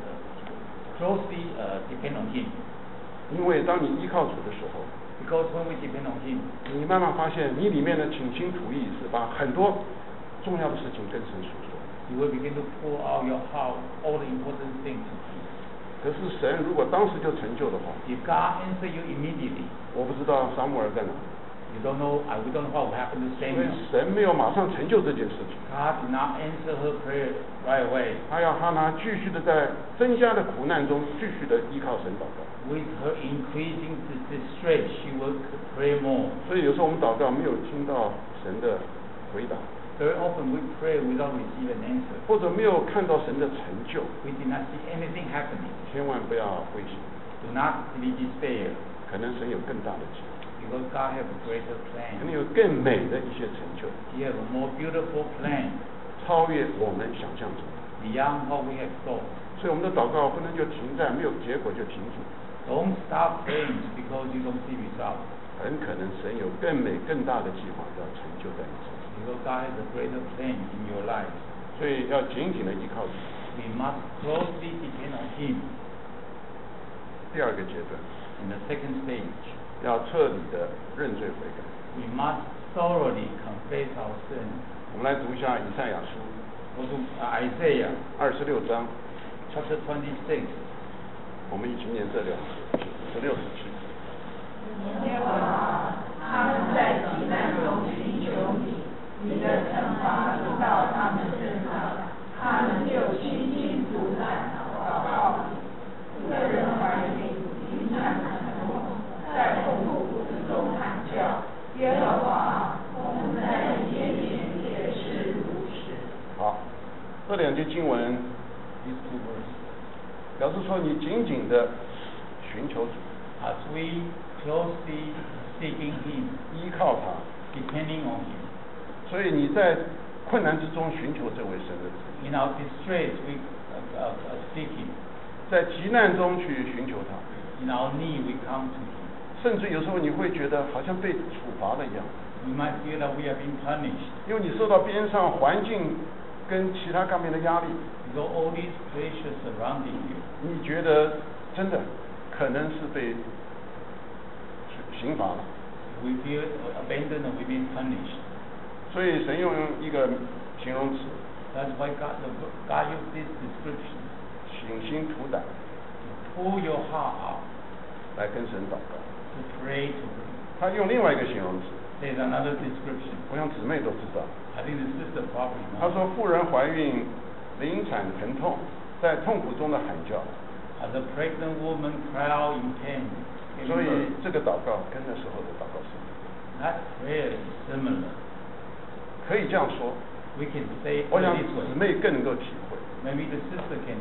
closely uh, depend on Him. 因为当你依靠主的时候， Because when we depend on Him, 你慢慢发现你里面的倾心吐意是把很多重要的事情跟神诉说。 you will begin to pour out your heart, all the important things to Him. 可是神如果当时就成就的话， If God answer you immediately, 我不知道撒母耳在哪， you We don't know, uh, we don't know what will happen to 所以 Samuel. 神没有马上成就这件事情， God did not answer her prayer right away. 他要哈拿继续的在增加的苦难中继续的依靠神祷告。 With her increasing distress, she will pray more. 所以有时候我们祷告没有听到神的回答， Very often we pray without receiving an answer. 或者没有看到神的成就， We did not see anything happening. 千万不要灰心， Do not be despair, 可能神有更大的计划， because God has a greater 可能 plan. 有更美的一些成就， He has a more beautiful plan 超越我们想象中。 beyond what we have thought. 所以我们的祷告不能就停在没有结果就停住， Don't stop praying because you don't see results. 很可能神有更美更大的计划要成就在你身上， Because God has a greater plan in your life. 所以要紧紧的依靠主。 We must closely depend on Him. 第二个阶段， In the second stage, 要彻底的认罪悔改。 we must thoroughly confess our sins. 我们来读一下以赛亚书 Go to uh, Isaiah 二十六章， chapter twenty-six. 我们一起念这两节，十六十七。 耶和华，他们在急难中寻求你，你的惩罚临到他们身上，他们就倾心吐胆祷告你。个人怀孕，临产疼痛，在痛苦之中喊叫。耶和华，我们在你面前也是如此。 好，这两节经文 These two verses. 表示说你紧紧的寻求主， As we closely seeking Him, 依靠他， depending on Him. 所以你在困难之中寻求这位神的旨意， In our distress, we uh, uh, uh, seek Him. 在急难中去寻求他， In our need, we come to Him. 甚至有时候你会觉得好像被处罚了一样， We might feel that we have been punished 因为你受到边上环境跟其他方面的压力， because all these pressures surrounding you. 你觉得真的可能是被刑罚了。 We feel abandoned and we've been punished. 所以神用一个形容词 That's why God, the, God used this description 倾心吐胆 to pull your heart out 来跟神祷告。 to pray to Him. 他用另外一个形容词， There's another description. 我想姊妹都知道。 I think the sister probably 他 knows. 说：“妇人怀孕，临产疼痛，在痛苦中的喊叫。 As a pregnant woman cry out in pain. ” 所以这个祷告跟那时候的祷告是， That prayer is similar. 可以这样说。 We can say 我 it 想 this 姊 way. 妹更能够体会， Maybe the sister can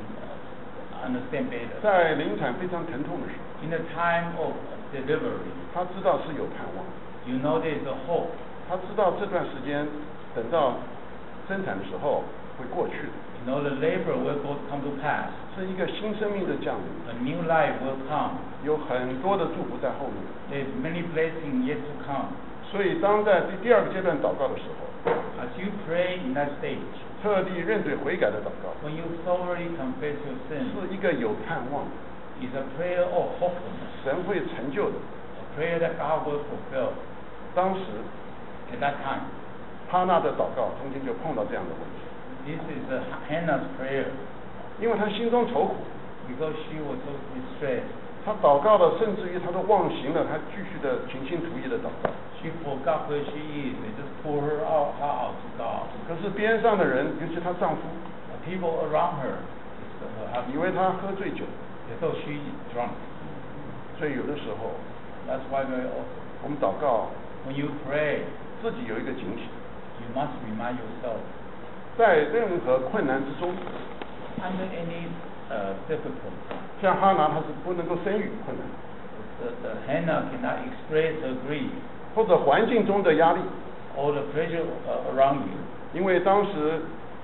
uh, understand better. 在临产非常疼痛的时候， In the time of delivery, 他知道是有盼望， you know there's a hope. 他知道这段时间等到生产的时候会过去的， You know the labor will go, come to pass. 是一个新生命的降临， A new life will come. 有很多的祝福在后面。 There's many blessings yet to come. 所以当在第第二个阶段祷告的时候， As you pray in that stage, 特地认罪悔改的祷告， when you thoroughly confess your sins, 是一个有盼望的， is a prayer of hopefulness, 神会成就的。 a prayer that God will fulfill. 当时 At that time, 哈娜的祷告中间就碰到这样的问题， this is uh, Hannah's prayer 因为她心中愁苦， because she was so distressed. 她祷告的甚至于她都忘形了，她继续的倾心吐意的祷告。 She forgot where she is. They just pour her out, her out to God. 可是边上的人，尤其她丈夫， The people around her, her husband, 以为她喝醉酒， they thought she is drunk. 所以有的时候 That's why very often, 我们祷告， when you pray, 自己有一个警醒， you must remind yourself, 在任何困难之中， under any uh, difficulty, 像哈拿她是不能够生育困难， the, the Hannah cannot express her grief 或者环境中的压力， or the pressure uh, around you. 因为当时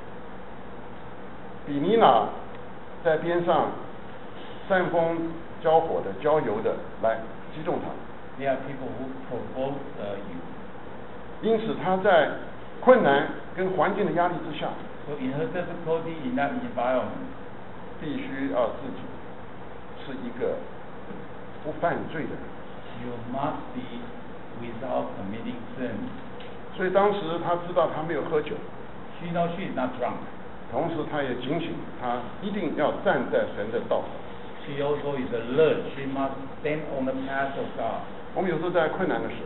比尼娜在边上煽风浇火的、浇油的来击中他， There are people who provoke uh, you. 因此他在困难跟环境的压力之下， So in her difficulty in that environment, 必须要自己是一个不犯罪的人。 you must be without committing sin. 所以当时他知道他没有喝酒， She knows she is not drunk. 同时他也警醒，他一定要站在神的道上。 She also is alert. She must stand on the path of God. 我们有时候在困难的时候，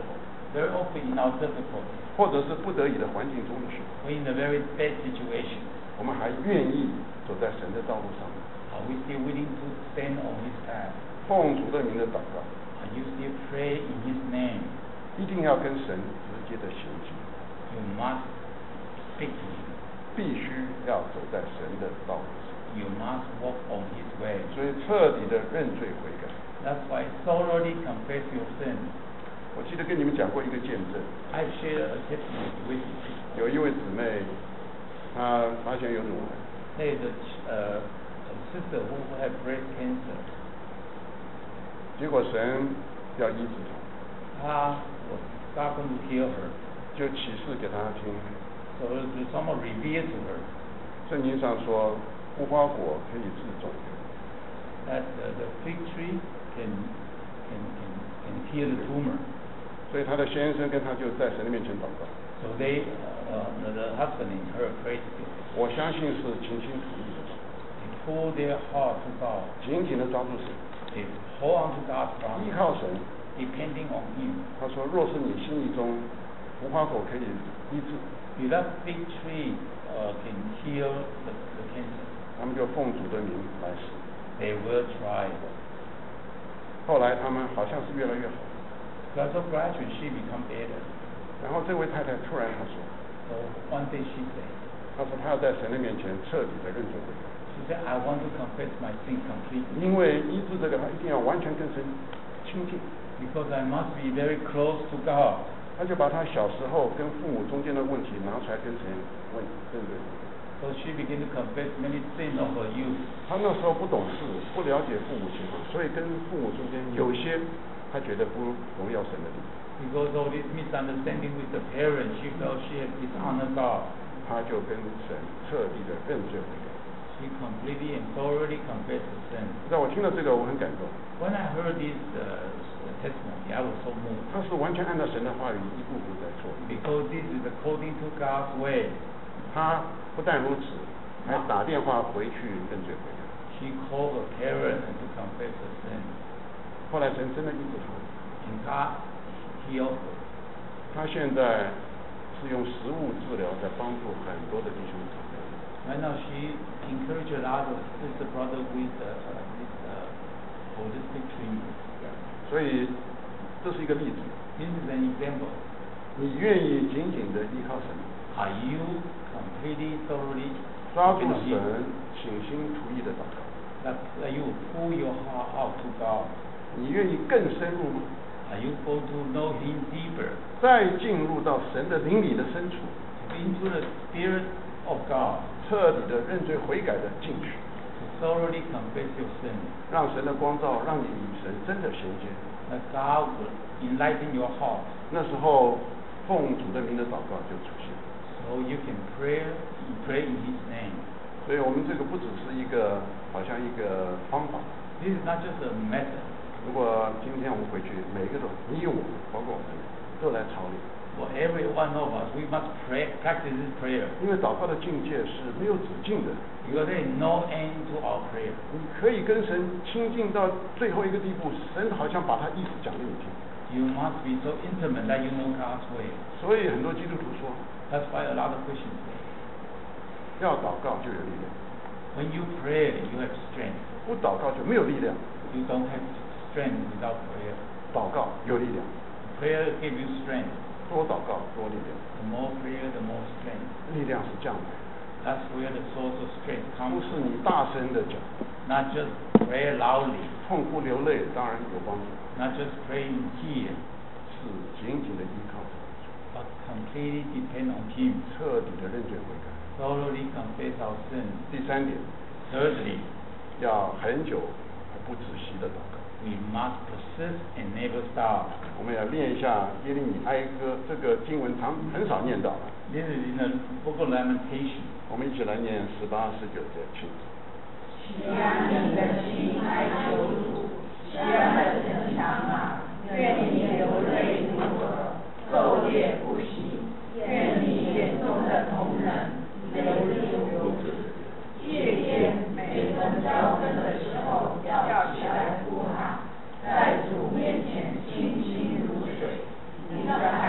Very often in our difficulty, 或者是不得已的环境中的时候， or in a very bad situation, 我们还愿意走在神的道路上面， are we still willing to stand on His path? 奉主的名的祷告， Are you still pray in His name? 一定要跟神直接的衔接， You must speak to Him. 必须要走在神的道路上。 You must walk on His way. 所以彻底的认罪悔改。 That's why thoroughly confess your sins. 我记得跟你们讲过一个见证， I share a testimony with you. 有一位姊妹，她发现有乳癌， There is a, uh, a sister who had breast cancer. 结果神要医治她， Ah, was God going to heal her? 就启示给她听， So someone revealed to her 圣经上说无花果可以治肿瘤， that uh, the fig tree can, can, can, can heal the tumor. 所以她的先生跟她就在神的面前祷告。 So they, uh, the, the husband and her prayed to God. 我相信是倾心吐意的， They pulled their heart to God. 紧紧的抓住神， They hold on to God's 依 promise, 靠神。 depending on Him. 他说，若是你心意中无花果可以医治， If that fig tree uh, can heal the, the cancer, 他们就奉主的名来试。 they will try. 后来他们好像是越来越好， Because of gradually she become better. 然后这位太太突然她说， So one day she said, 她说她要在神的面前彻底的认罪悔改， she said, I want to confess my sin completely 因为医治这个，她一定要完全跟神亲近。 because I must be very close to God. 她就把她小时候跟父母中间的问题拿出来跟神问认罪悔改。 So she began to confess many sins of her youth. 她那时候不懂事，不了解父母情况，所以跟父母中间有些她觉得不荣耀神的地方， Because of this misunderstanding with the parents, she felt she had dishonored God. 她就跟神彻底的认罪悔改。 She completely and thoroughly confessed the sin. 让我听到这个，我很感动。 When I heard this uh, testimony, I was so moved. 她是完全按照神的话语一步步在做。 Because this is according to God's way. 她不但如此，还打电话回去认罪悔改。 She called her parents to confess her sin. 后来神真的医治她， And God healed her. 她现在是用食物治疗在帮助很多的弟兄姊妹。 Right now she encouraged a lot of sister brother with uh, uh, this uh, holistic treatment. 所以这是一个例子。 This is an example. 你愿意紧紧的依靠神， Are you completely, thoroughly 抓住 depend on 神 Him? 倾心吐意的祷告？ That, that you pull your heart out to God. 你愿意更深入吗？ Are you going to know Him deeper? 再进入到神的灵里的深处， Into the Spirit of God. 彻底的认罪悔改的进去， To thoroughly confess your sin. 让神的光照，让你与神真的衔接。 That God will enlighten your heart. 那时候，奉主的名的祷告就出现。 So you can pray, pray in His name. 所以我们这个不只是一个，好像一个方法。 This is not just a method. 如果今天我们回去，每一个都，你我，包括我们，都来操练。 For every one of us, we must pray, practice this prayer. 因为祷告的境界是没有止境的， Because there is no end to our prayer. 你可以跟神亲近到最后一个地步，神好像把他意思讲给你听。 You must be so intimate that you know God's way. 所以很多基督徒说， That's why a lot of Christians say, 要祷告就有力量， when you pray, you have strength. 不祷告就没有力量。 You don't have strength without prayer. 祷告有力量， Prayer gives you strength. 多祷告多力量， The more prayer, the more strength. 力量是这样的， That's where the source of strength 不 comes 是 from. 你大声的讲， Not just pray loudly, 痛哭流泪当然有帮助， not just pray in tears, 是紧紧的依靠着， but completely depend on Him. 彻底的认罪悔改。 Thoroughly confess our sins. 第三点， Thirdly, 要很久不止息的祷告。 we must persist and never stop. 我们要练一下耶利米哀歌，这个经文常很少念到了。 This is in the book of Lamentation. 我们一起来念十八、十九节，请。 西安你的心哀求主，西安的城墙啊，愿你流泪如何，昼夜不息，愿你眼中的同人流泪如子。夜间每逢交更的时候，要起来呼喊，在主面前清清如水。你的孩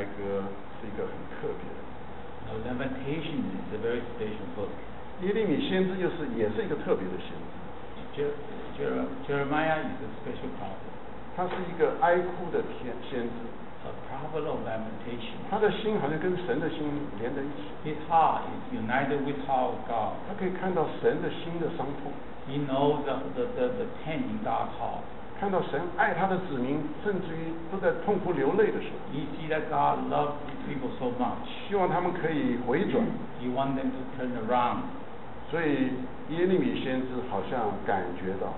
哀歌是一个很特别的。 Now, Lamentation is a very special book. 耶利米先知又是也是一个特别的先知。 Jer Jeremiah is a special prophet. 他是一个哀哭的天先知。 A prophet of lamentation. 他的心好像跟神的心连在一起。 His heart is united with heart of God. 他可以看到神的心的伤痛。 He knows the the the, the pain in God's heart. 看到神爱他的子民，甚至于都在痛哭流泪的时候。 He see that God loves His people so much. 希望他们可以回转。 He want them to turn around. 所以耶利米先知好像感觉到。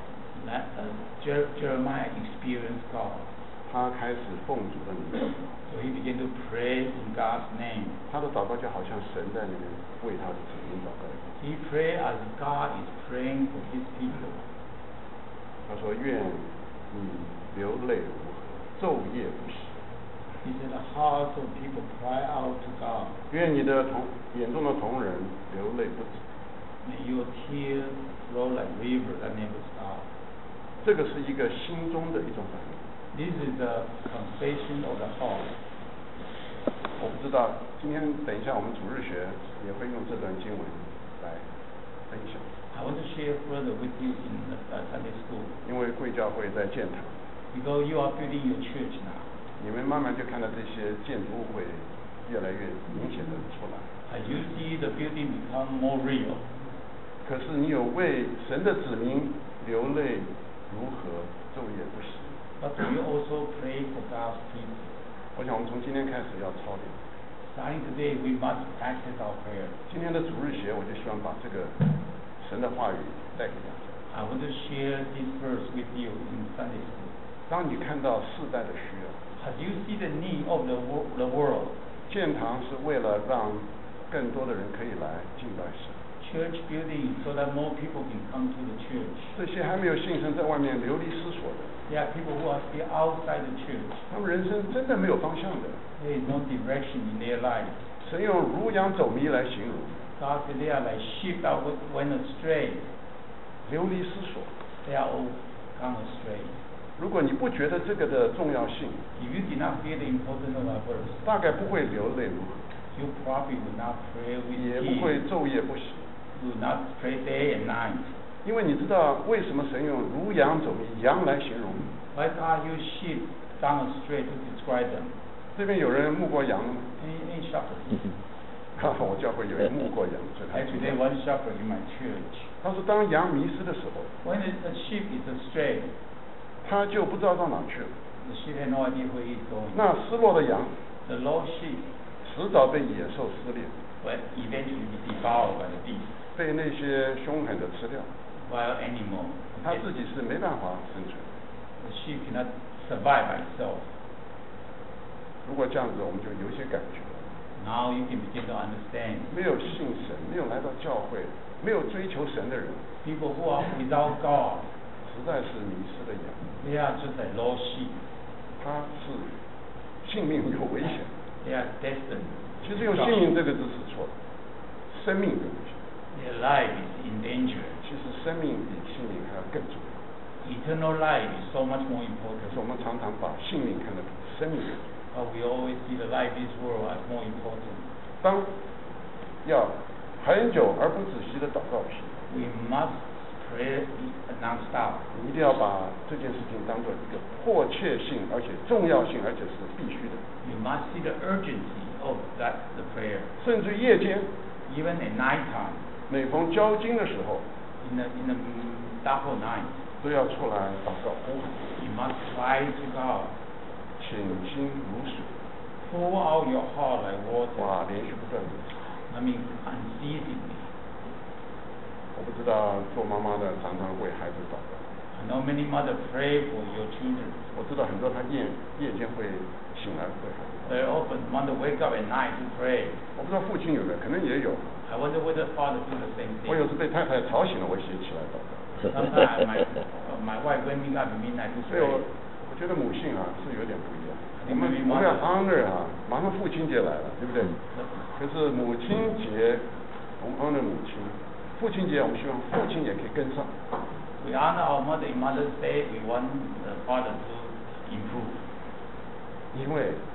That uh, Jer Jeremiah experienced God. 他开始奉主的名。 So he began to pray in God's name. 他的祷告就好像神在那边为他的子民祷告。 He pray as God is praying for His people. 他说：“愿你流泪如何，昼夜不息。” He said, "The hearts of people cry out to God." 愿你的同眼中的同人流泪不止。 May your tears flow like river that never stop. 这个是一个心中的一种反应。 This is a confession of the heart. 我不知道，今天等一下我们主日学也会用这段经文来分享。 I want to share further with you in the uh, Sunday school. 因为贵教会在建堂。 Because you are building your church now. 你们慢慢就看到这些建筑物会越来越明显的出来。 As you see the building become more real. 可是你有为神的子民流泪如何，昼夜不息。 But we also pray for God's people. 我想我们从今天开始要操练。 Starting today, we must practice our prayer. 今天的主日学，我就希望把这个神的话语带给大家。 I want to share this verse with you in Sunday school. 当你看到世代的需要 ，as you see the need of the the world， 建堂是为了让更多的人可以来敬拜神。 Church building so that more people can come to the church. 这些还没有信神，在外面流离失所的。 There are people who are still outside the church. 他们人生真的没有方向的。 There is no direction in their life. 神用如羊走迷来形容。 God said they are like sheep that went astray. 流离失所。 They are all gone astray. 如果你不觉得这个的重要性 ，if you did not feel the importance of our verse， 大概不会流泪如何 ，you probably would not pray with 也不会昼夜不息 ，you would not pray day and night。 因为你知道为什么神用如羊走迷羊来形容 ？Why God use sheep gone astray to describe them？ 这边有人牧过羊吗 ？Any any shepherd？ 哈哈，我教会有人牧过羊，所以他 Actually, one shepherd in my church。 他说，当羊迷失的时候 ，when the sheep is astray， 他就不知道到哪去了。 The sheep had no idea where he's going。 那失落的羊 ，the lost sheep， 迟早被野兽撕裂 ，will eventually be devoured by the beast。 被那些凶狠的吃掉。 Wild animal。 他自己是没办法生存。 The sheep cannot survive by itself。 如果这样子，我们就有些感觉。 Now you can begin to understand. 没有信神，没有来到教会，没有追求神的人 ，people who are without God， 实在是迷失的羊。 They are just like lost sheep。 他是性命有危险。 They are destined。 其实用性命这个字是错的，生命有危险。 Their life is in danger。 其实生命比性命还要更重要。 Eternal life is so much more important。 可是我们常常把性命看得比生命更重要。 But we always see the life in this world as more important. 当要很久而不仔细的祷告时 ，We must pray non-stop. 你一定要把这件事情当做一个迫切性，而且重要性，而且是必须的。 You must see the urgency of that the prayer. 甚至夜间 ，even at night time. 每逢交经的时候 ，in the in the dark of night. 都要出来祷告呼喊。 You must cry to God. 倾心如水 ，pour out your heart like water。 哇，连续不断的。 I mean unceasingly。 我不知道做妈妈的常常为孩子祷告。 I know many mothers pray for your children。 我知道很多他夜夜间会醒来为孩子。 Very often mother wake up at night to pray。 我不知道父亲有没有，可能也有。 I wonder whether father do the same thing。 我有时被太太吵醒了，我也起来祷告。 Sometimes my my wife wake me up at midnight to pray。 我觉得母性啊是有点不一样。我们我们要 honor 啊，马上父亲节来了，对不对？可是母亲节，我们 honor 母亲；父亲节，我们希望父亲也可以跟上。 We honor our mother in Mother's Day. We want the father to improve. 因为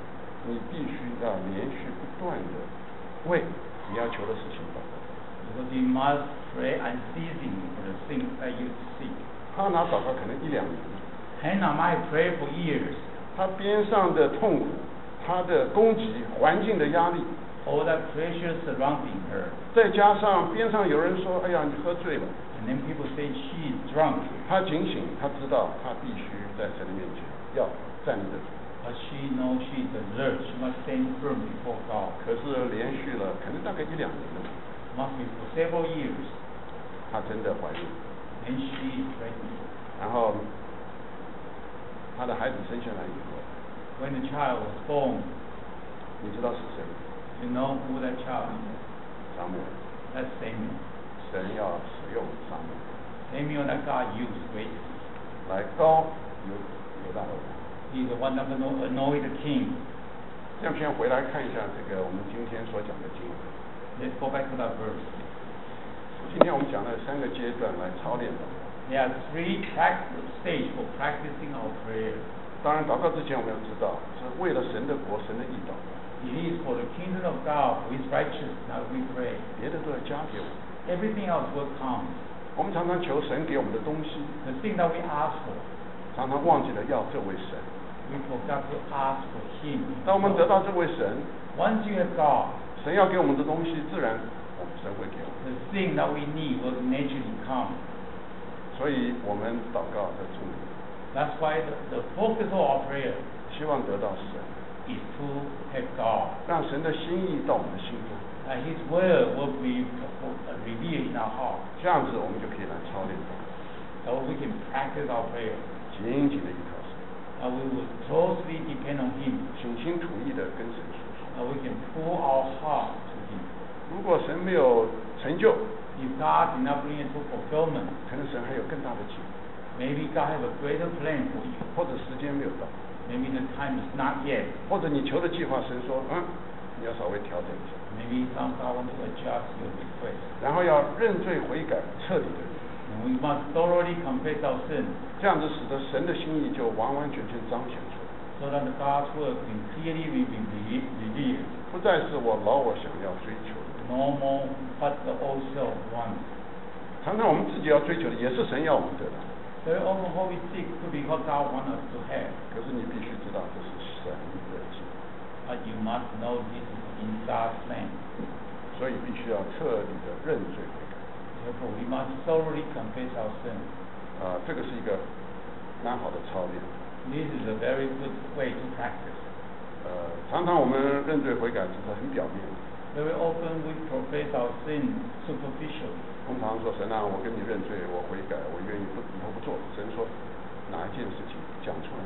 你必须要连续不断的为你要求的事情祷告。 Because you must pray unceasingly for the things that you seek. 哈拿祷告可能一两年。 Hannah might pray for years. 他边上的痛苦，他的攻击，环境的压力。 All that pressure surrounding her. 再加上边上有人说：“哎呀，你喝醉了。” And then people say she is drunk. 他警醒，他知道他必须在神的面前要站立得住。 But she knows she is alert. She must stand firm before God. 可是连续了，可能大概一两年了。 Must be for several years. 她真的怀孕。 And she is pregnant. 然后，她的孩子生下来以后 ，When the child was born, 你知道是谁？ You know who that child is? 撒母耳。 That's Samuel. 神要使用撒母耳。 Samuel that God used greatly. 来高犹犹大的王。 He's the one that anointed the king. 这样先回来看一下这个我们今天所讲的经文。 Let's go back to that verse. 今天我们讲了三个阶段来操练的。 There are three practice stage for practicing our prayer. 当然，祷告之前我们要知道，是为了神的国、神的义祷告。 It is for the kingdom of God, for His righteousness that we pray. 别的都要加给我们。 Everything else will come. 我们常常求神给我们的东西， The thing that we ask for, 常常忘记了要这位神。 we forgot to ask for Him. 当我们得到这位神， Once you have God, 神要给我们的东西，自然我们神会给我们。 the thing that we need will naturally come. 所以我们祷告的重点， That's why the, the focus of our prayer 希望得到神， is to have God. 让神的心意到我们的心中， And His will will be revealed in our heart. 这样子我们就可以来操练祷告， So we can practice our prayer. 紧紧的依靠神， And we will closely depend on Him. 倾心吐意的跟神说说。 And we can pour our heart to Him. 如果神没有成就， If God did not bring it to fulfillment, 可能神还有更大的计划， maybe God has a greater plan for you. 或者时间没有到， Maybe the time is not yet. 或者你求的计划，神说，嗯，你要稍微调整一下， Maybe some God wants to adjust your request. 然后要认罪悔改，彻底的。 And we must thoroughly confess our sin 这样子使得神的心意就完完全全彰显出来， so that the God's will can clearly be revealed. 不再是我老我想要追求的。 No more what the old self wants. 常常我们自己要追求的也是神要我们得到， Very often what we seek could be what God wants us to have. 可是你必须知道这是神的计划， But you must know this is in God's plan. 所以必须要彻底的认罪悔改。 Therefore, we must thoroughly confess our sin. 啊，这个是一个蛮好的操练。 This is a very good way to practice. 呃，常常我们认罪悔改只是很表面。 Very often we profess our sin superficially. 我们常常说神啊，我跟你认罪，我悔改，我愿意不以后不做。神说哪一件事情讲出来？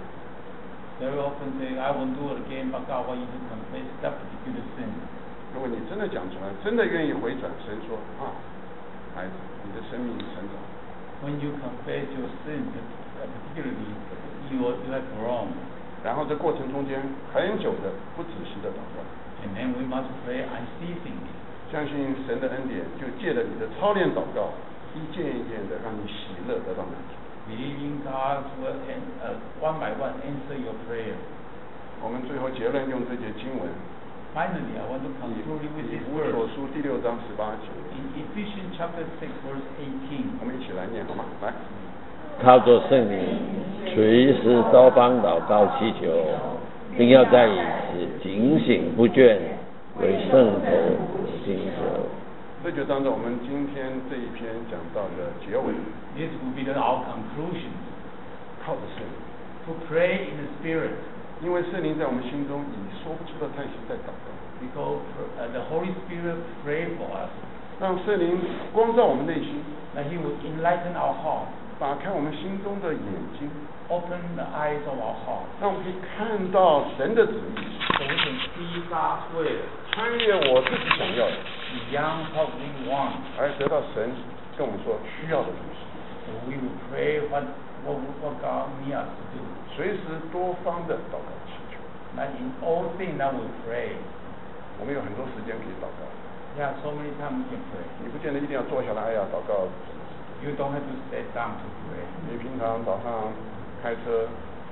Very often say, I won't do it again, but God wants you to confess that particular sin. 如果你真的讲出来，真的愿意回转，神说啊，孩子，你的生命成长。 When you confess your sin, uh, particularly, you, are- you have grown. 然后这过程中间很久的不仔细的祷告， And then we must pray unceasingly. 相信神的恩典，就借着你的操练祷告，一件一件的让你喜乐得到满足。 Believing God will and, uh, one by one answer your prayer. 我们最后结论用这节经文， Finally, I want to 以 conclude with 以 this 弗所 verse. 书第六章十八节， In Ephesians chapter six, verse eighteen. 我们一起来念好吗？来， 靠着圣灵，随时都帮祷告祈求，并要在此警醒不倦，为圣徒祈求。 这就当做我们今天这一篇讲到的结尾。 This will be the, our conclusion. 靠着圣灵， To pray in the Spirit. 因为圣灵在我们心中以说不出的叹息在祷告， Because uh, the Holy Spirit pray for us. 让圣灵光照我们内心， That He will enlighten our heart. 打开我们心中的眼睛， Open the eyes of our heart. 让我们可以看到神的旨意， So we can see God's will. 穿越我自己想要的， Beyond what we want. 而得到神跟我们说需要的东西， So we will pray what, what, what God needs us to do. 随时多方的祷告祈求。 That in all things that we pray. 我们有很多时间可以祷告， There are so many times we can pray. 你不见得一定要坐下来，哎呀，祷告。 You don't have to sit down to pray. 你平常早上开车、洗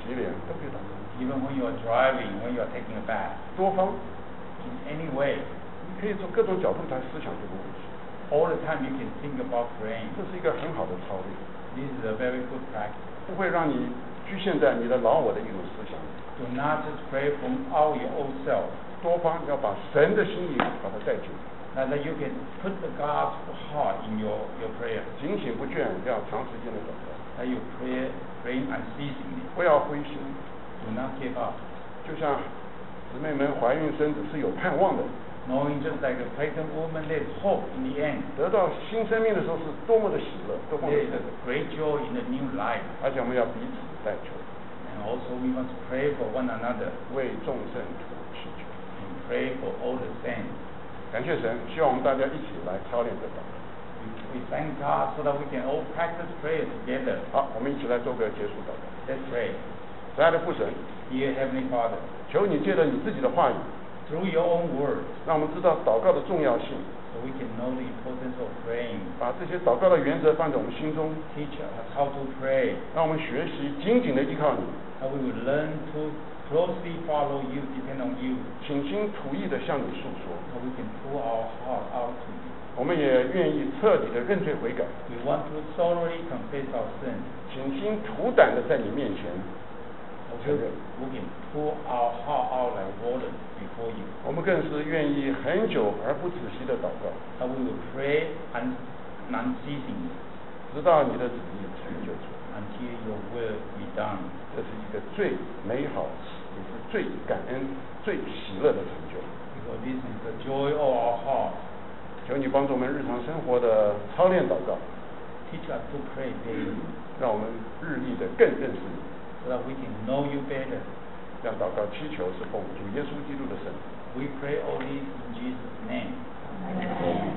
洗脸都可以祷告。 Even when you are driving, when you are taking a bath. 多方。 In any way. 你可以从各种角度来思想这个问题。 All the time you can think about praying. 这是一个很好的操练。 This is a very good practice. 不会让你局限在你的老我的一种思想。 Do not just pray from all your old self. 多方要把神的心意把它带进。 Now that you can put the God's heart in your your prayer. 警醒不倦，要长时间的祷告。 That you pray, praying unceasingly. 不要灰心。 Do not give up. 就像姊妹们怀孕生子是有盼望的。 Knowing just like a pregnant woman, there is hope in the end. 得到新生命的时候是多么的喜乐，多么的喜乐。 There is a great joy in the new life. 而且我们要彼此代求。 And also we must pray for one another. 为众圣徒祈求。 And pray for all the saints. 感谢神，希望我们大家一起来操练这祷告。 We thank God so that we can all practice prayer together. 好，我们一起来做个结束祷告。 Let's pray. 亲爱的父神， Dear Heavenly Father, 求你借着你自己的话语， through your own words, 让我们知道祷告的重要性， so we can know the importance of praying. 把这些祷告的原则放在我们心中， Teach us how to pray. 让我们学习紧紧的依靠你， How we will learn to closely follow you, depend on you. 倾心吐意的向你诉说。 How we can pour our heart out to you. 我们也愿意彻底的认罪悔改， We want to thoroughly confess our sins. 倾心吐胆的在你面前承认。 We can pour our heart out like water before you. 我们更是愿意很久而不止息的祷告， How we will pray un- unceasingly 直到你的旨意成就出。 until your will be done. 这是一个最美好，也是最感恩、最喜乐的成就。 Because this is the joy of our heart. 求你帮助我们日常生活的操练祷告， Teach us to pray daily, 让我们日益的更认识你。 so that we can know you better. 让祷告祈求是奉主耶稣基督的圣名。 We pray all this in Jesus' name. Amen.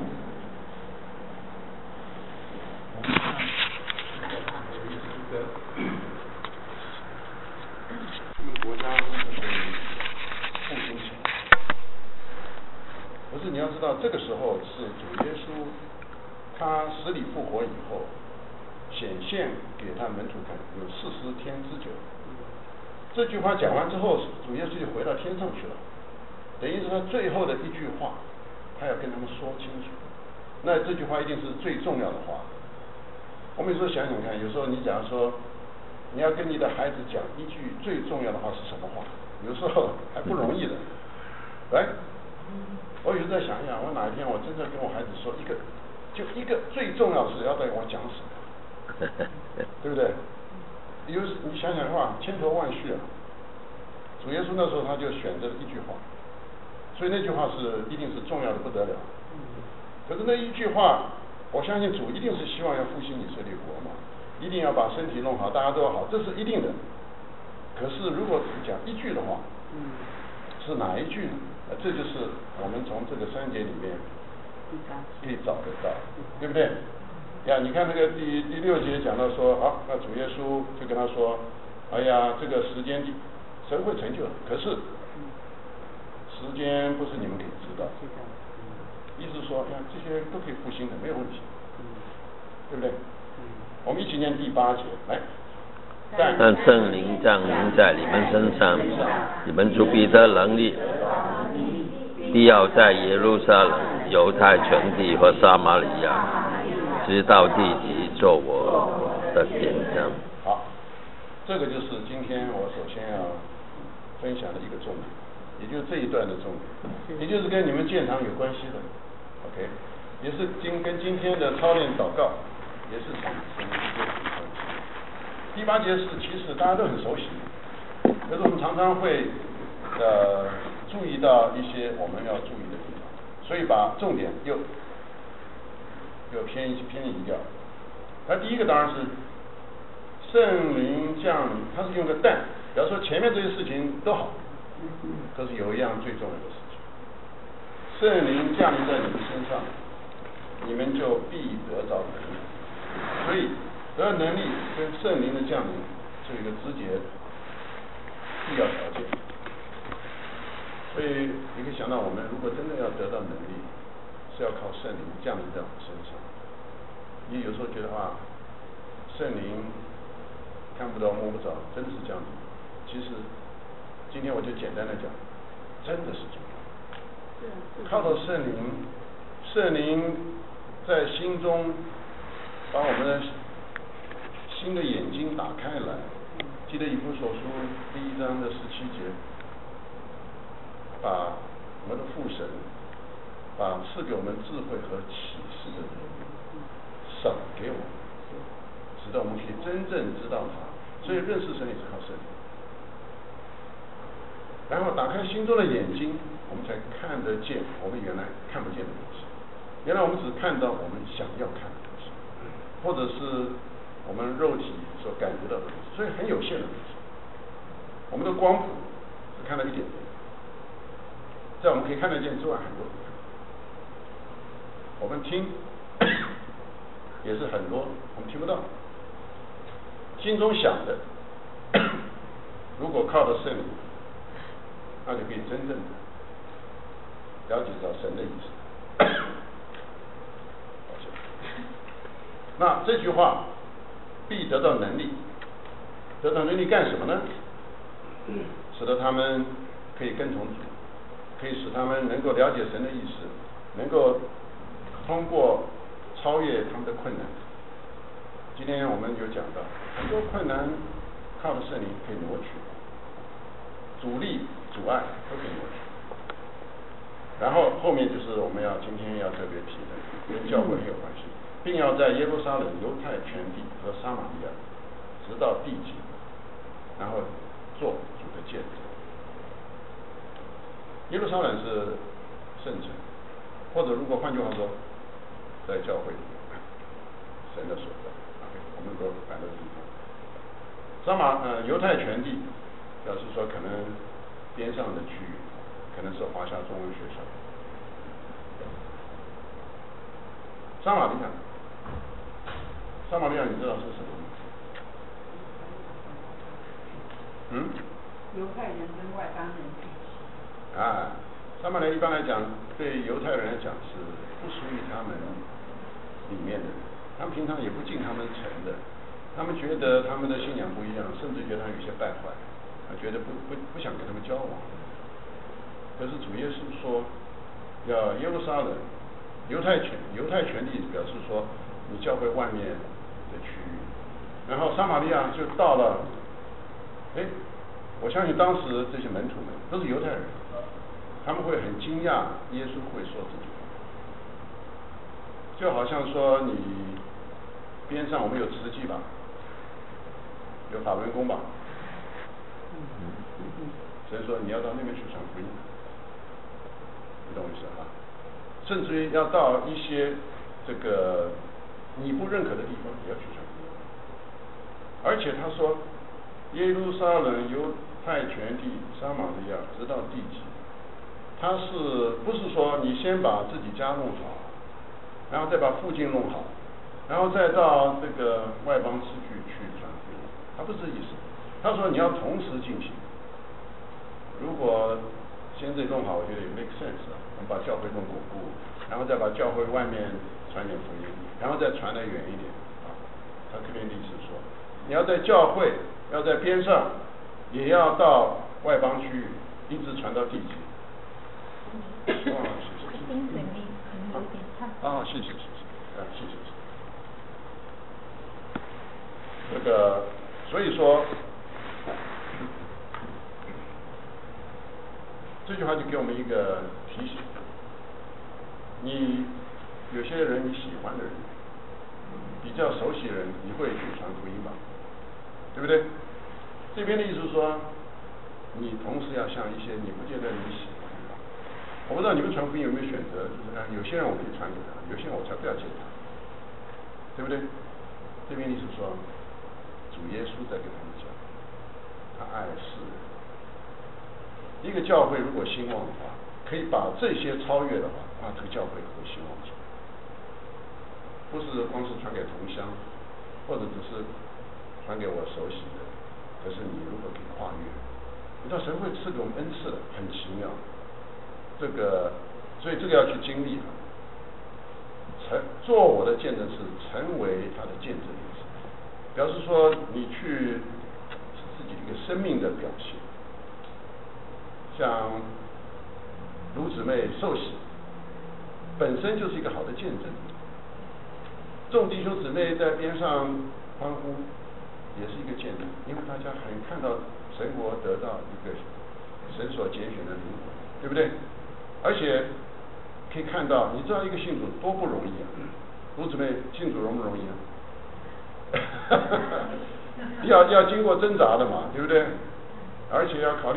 我们国家是复兴起来，可是你要知道，这个时候是主耶稣他死里复活以后，显现给他门徒看，有四十天之久。这句话讲完之后，主耶稣就回到天上去了，等于是他最后的一句话，他要跟他们说清楚。那这句话一定是最重要的话。我们有时候想想看，有时候你假如说你要跟你的孩子讲一句最重要的话是什么话，有时候还不容易的。来，我有时候在想一想，我哪一天我真正跟我孩子说一个，就一个最重要的事要对我讲什么，对不对？有时你想想的话，千头万绪啊。主耶稣那时候他就选择了一句话，所以那句话是一定是重要的不得了。可是那一句话，我相信主一定是希望要复兴以色列国嘛，一定要把身体弄好，大家都好，这是一定的。可是如果只讲一句的话，是哪一句呢？呃，这就是我们从这个三节里面可以找得到，对不对？呀，你看那个第第六节讲到说，好，那主耶稣就跟他说，哎呀，这个时间神会成就的，可是时间不是你们可以知道。意思说，看这些都可以复兴的，没有问题，对不对？我们一起念第八节，来。 但圣灵降临在你们身上，你们主必得能力，必要在耶路撒冷、犹太全地和撒玛利亚，直到地极，做我的见证。 好，这个就是今天我首先要分享的一个重点，也就是这一段的重点，也就是跟你们建堂有关系的 ，OK， 也是今跟今天的操练祷告也是产生一些关系。第八节是其实大家都很熟悉，可是我们常常会呃注意到一些我们要注意的地方，所以把重点又又偏移偏移掉。那第一个当然是圣灵降临，它是用个但，比方说前面这些事情都好，可是有一样最重要的事情，圣灵降临在你们身上，你们就必得着能力。所以得到能力跟圣灵的降临是一个直接必要条件。所以你可以想到，我们如果真的要得到能力，是要靠圣灵降临在我们身上。你有时候觉得啊，圣灵看不到摸不着，真的是这样子。 其实今天我就简单的讲，真的是重要。靠着圣灵，圣灵在心中把我们的新的眼睛打开来。记得以弗所书第一章的十七节，把我们的父神，把赐给我们智慧和启示的人赏给我们，直到我们可以真正知道他。所以认识神也是靠圣灵。然后打开心中的眼睛，我们才看得见我们原来看不见的东西。原来我们只看到我们想要看的东西，或者是我们肉体所感觉到的东西，所以很有限的东西。我们的光谱只看到一点点，在我们可以看得见之外，很多地方。我们听也是很多我们听不到，心中想的，如果靠着圣灵，那就可以真正的了解到神的意思。那这句话必得到能力，得到能力干什么呢？使得他们可以跟从主，可以使他们能够了解神的意思，能够通过超越他们的困难。今天我们有讲到很多困难靠着圣灵可以挪去，阻力阻碍都可以挪去。然后后面就是我们要今天要特别提的，跟教会很有关系，并要在耶路撒冷、犹太全地和撒玛利亚，直到地极，然后做主的见证。耶路撒冷是圣城，或者如果换句话说，在教会里面，神的所在。OK， 我们都摆在地方。撒玛呃犹太全地，表示说可能边上的区域，可能是华夏中文学校。撒玛利亚，撒玛利亚你知道是什么吗？嗯？ 犹太人跟外邦人一起。 啊，撒玛利亚一般来讲，对犹太人来讲是不属于他们里面的人，他们平常也不进他们城的，他们觉得他们的信仰不一样，甚至觉得他有些败坏，他觉得不不不想跟他们交往。可是主耶稣说，要耶路撒冷。犹太权犹太权地表示说，你教会外面的区域，然后撒玛利亚就到了，哎，我相信当时这些门徒们都是犹太人，他们会很惊讶耶稣会说这句话，就好像说你边上我们有慈济吧，有法轮功吧，所以说你要到那边去传福音，你懂我意思吧？甚至于要到一些这个你不认可的地方，也要去传福音。而且他说，耶路撒冷、犹太全地、撒玛利亚，直到地极。他是不是说你先把自己家弄好，然后再把附近弄好，然后再到这个外邦地区去传福音？他不是这意思。他说你要同时进行。如果先这弄好，我觉得也 make sense 啊。我们把教会弄巩固，然后再把教会外面传点福音，然后再传得远一点啊。他这边的意思说，你要在教会，要在边上，也要到外邦区域，一直传到地极。啊，谢谢。 精神力可能有点差。 啊，谢谢谢谢，啊，谢谢谢谢。这个，所以说。这句话就给我们一个提醒：你有些人你喜欢的人，比较熟悉的人，你会去传福音吧，对不对？这边的意思是说，你同时要向一些你不见得你喜欢的。我不知道你们传福音有没有选择，就是啊，有些人我可以传给他，有些人我才不要见他，对不对？这边意思说，主耶稣在跟他们讲，他爱世人。一个教会如果兴旺的话，可以把这些超越的话，啊，这个教会会兴旺起来。不是光是传给同乡，或者只是传给我熟悉的，可是你如果可以跨越，你知道神会赐给我们恩赐的，很奇妙。这个，所以这个要去经历。成做我的见证是成为他的见证人，表示说你去是自己的一个生命的表现。像卢姊妹受洗，本身就是一个好的见证。众弟兄姊妹在边上欢呼，也是一个见证，因为大家很看到神国得到一个神所拣选的灵魂，对不对？而且可以看到，你知道一个信主多不容易啊！卢姊妹信主容不容易啊？要要经过挣扎的嘛，对不对？而且要考虑。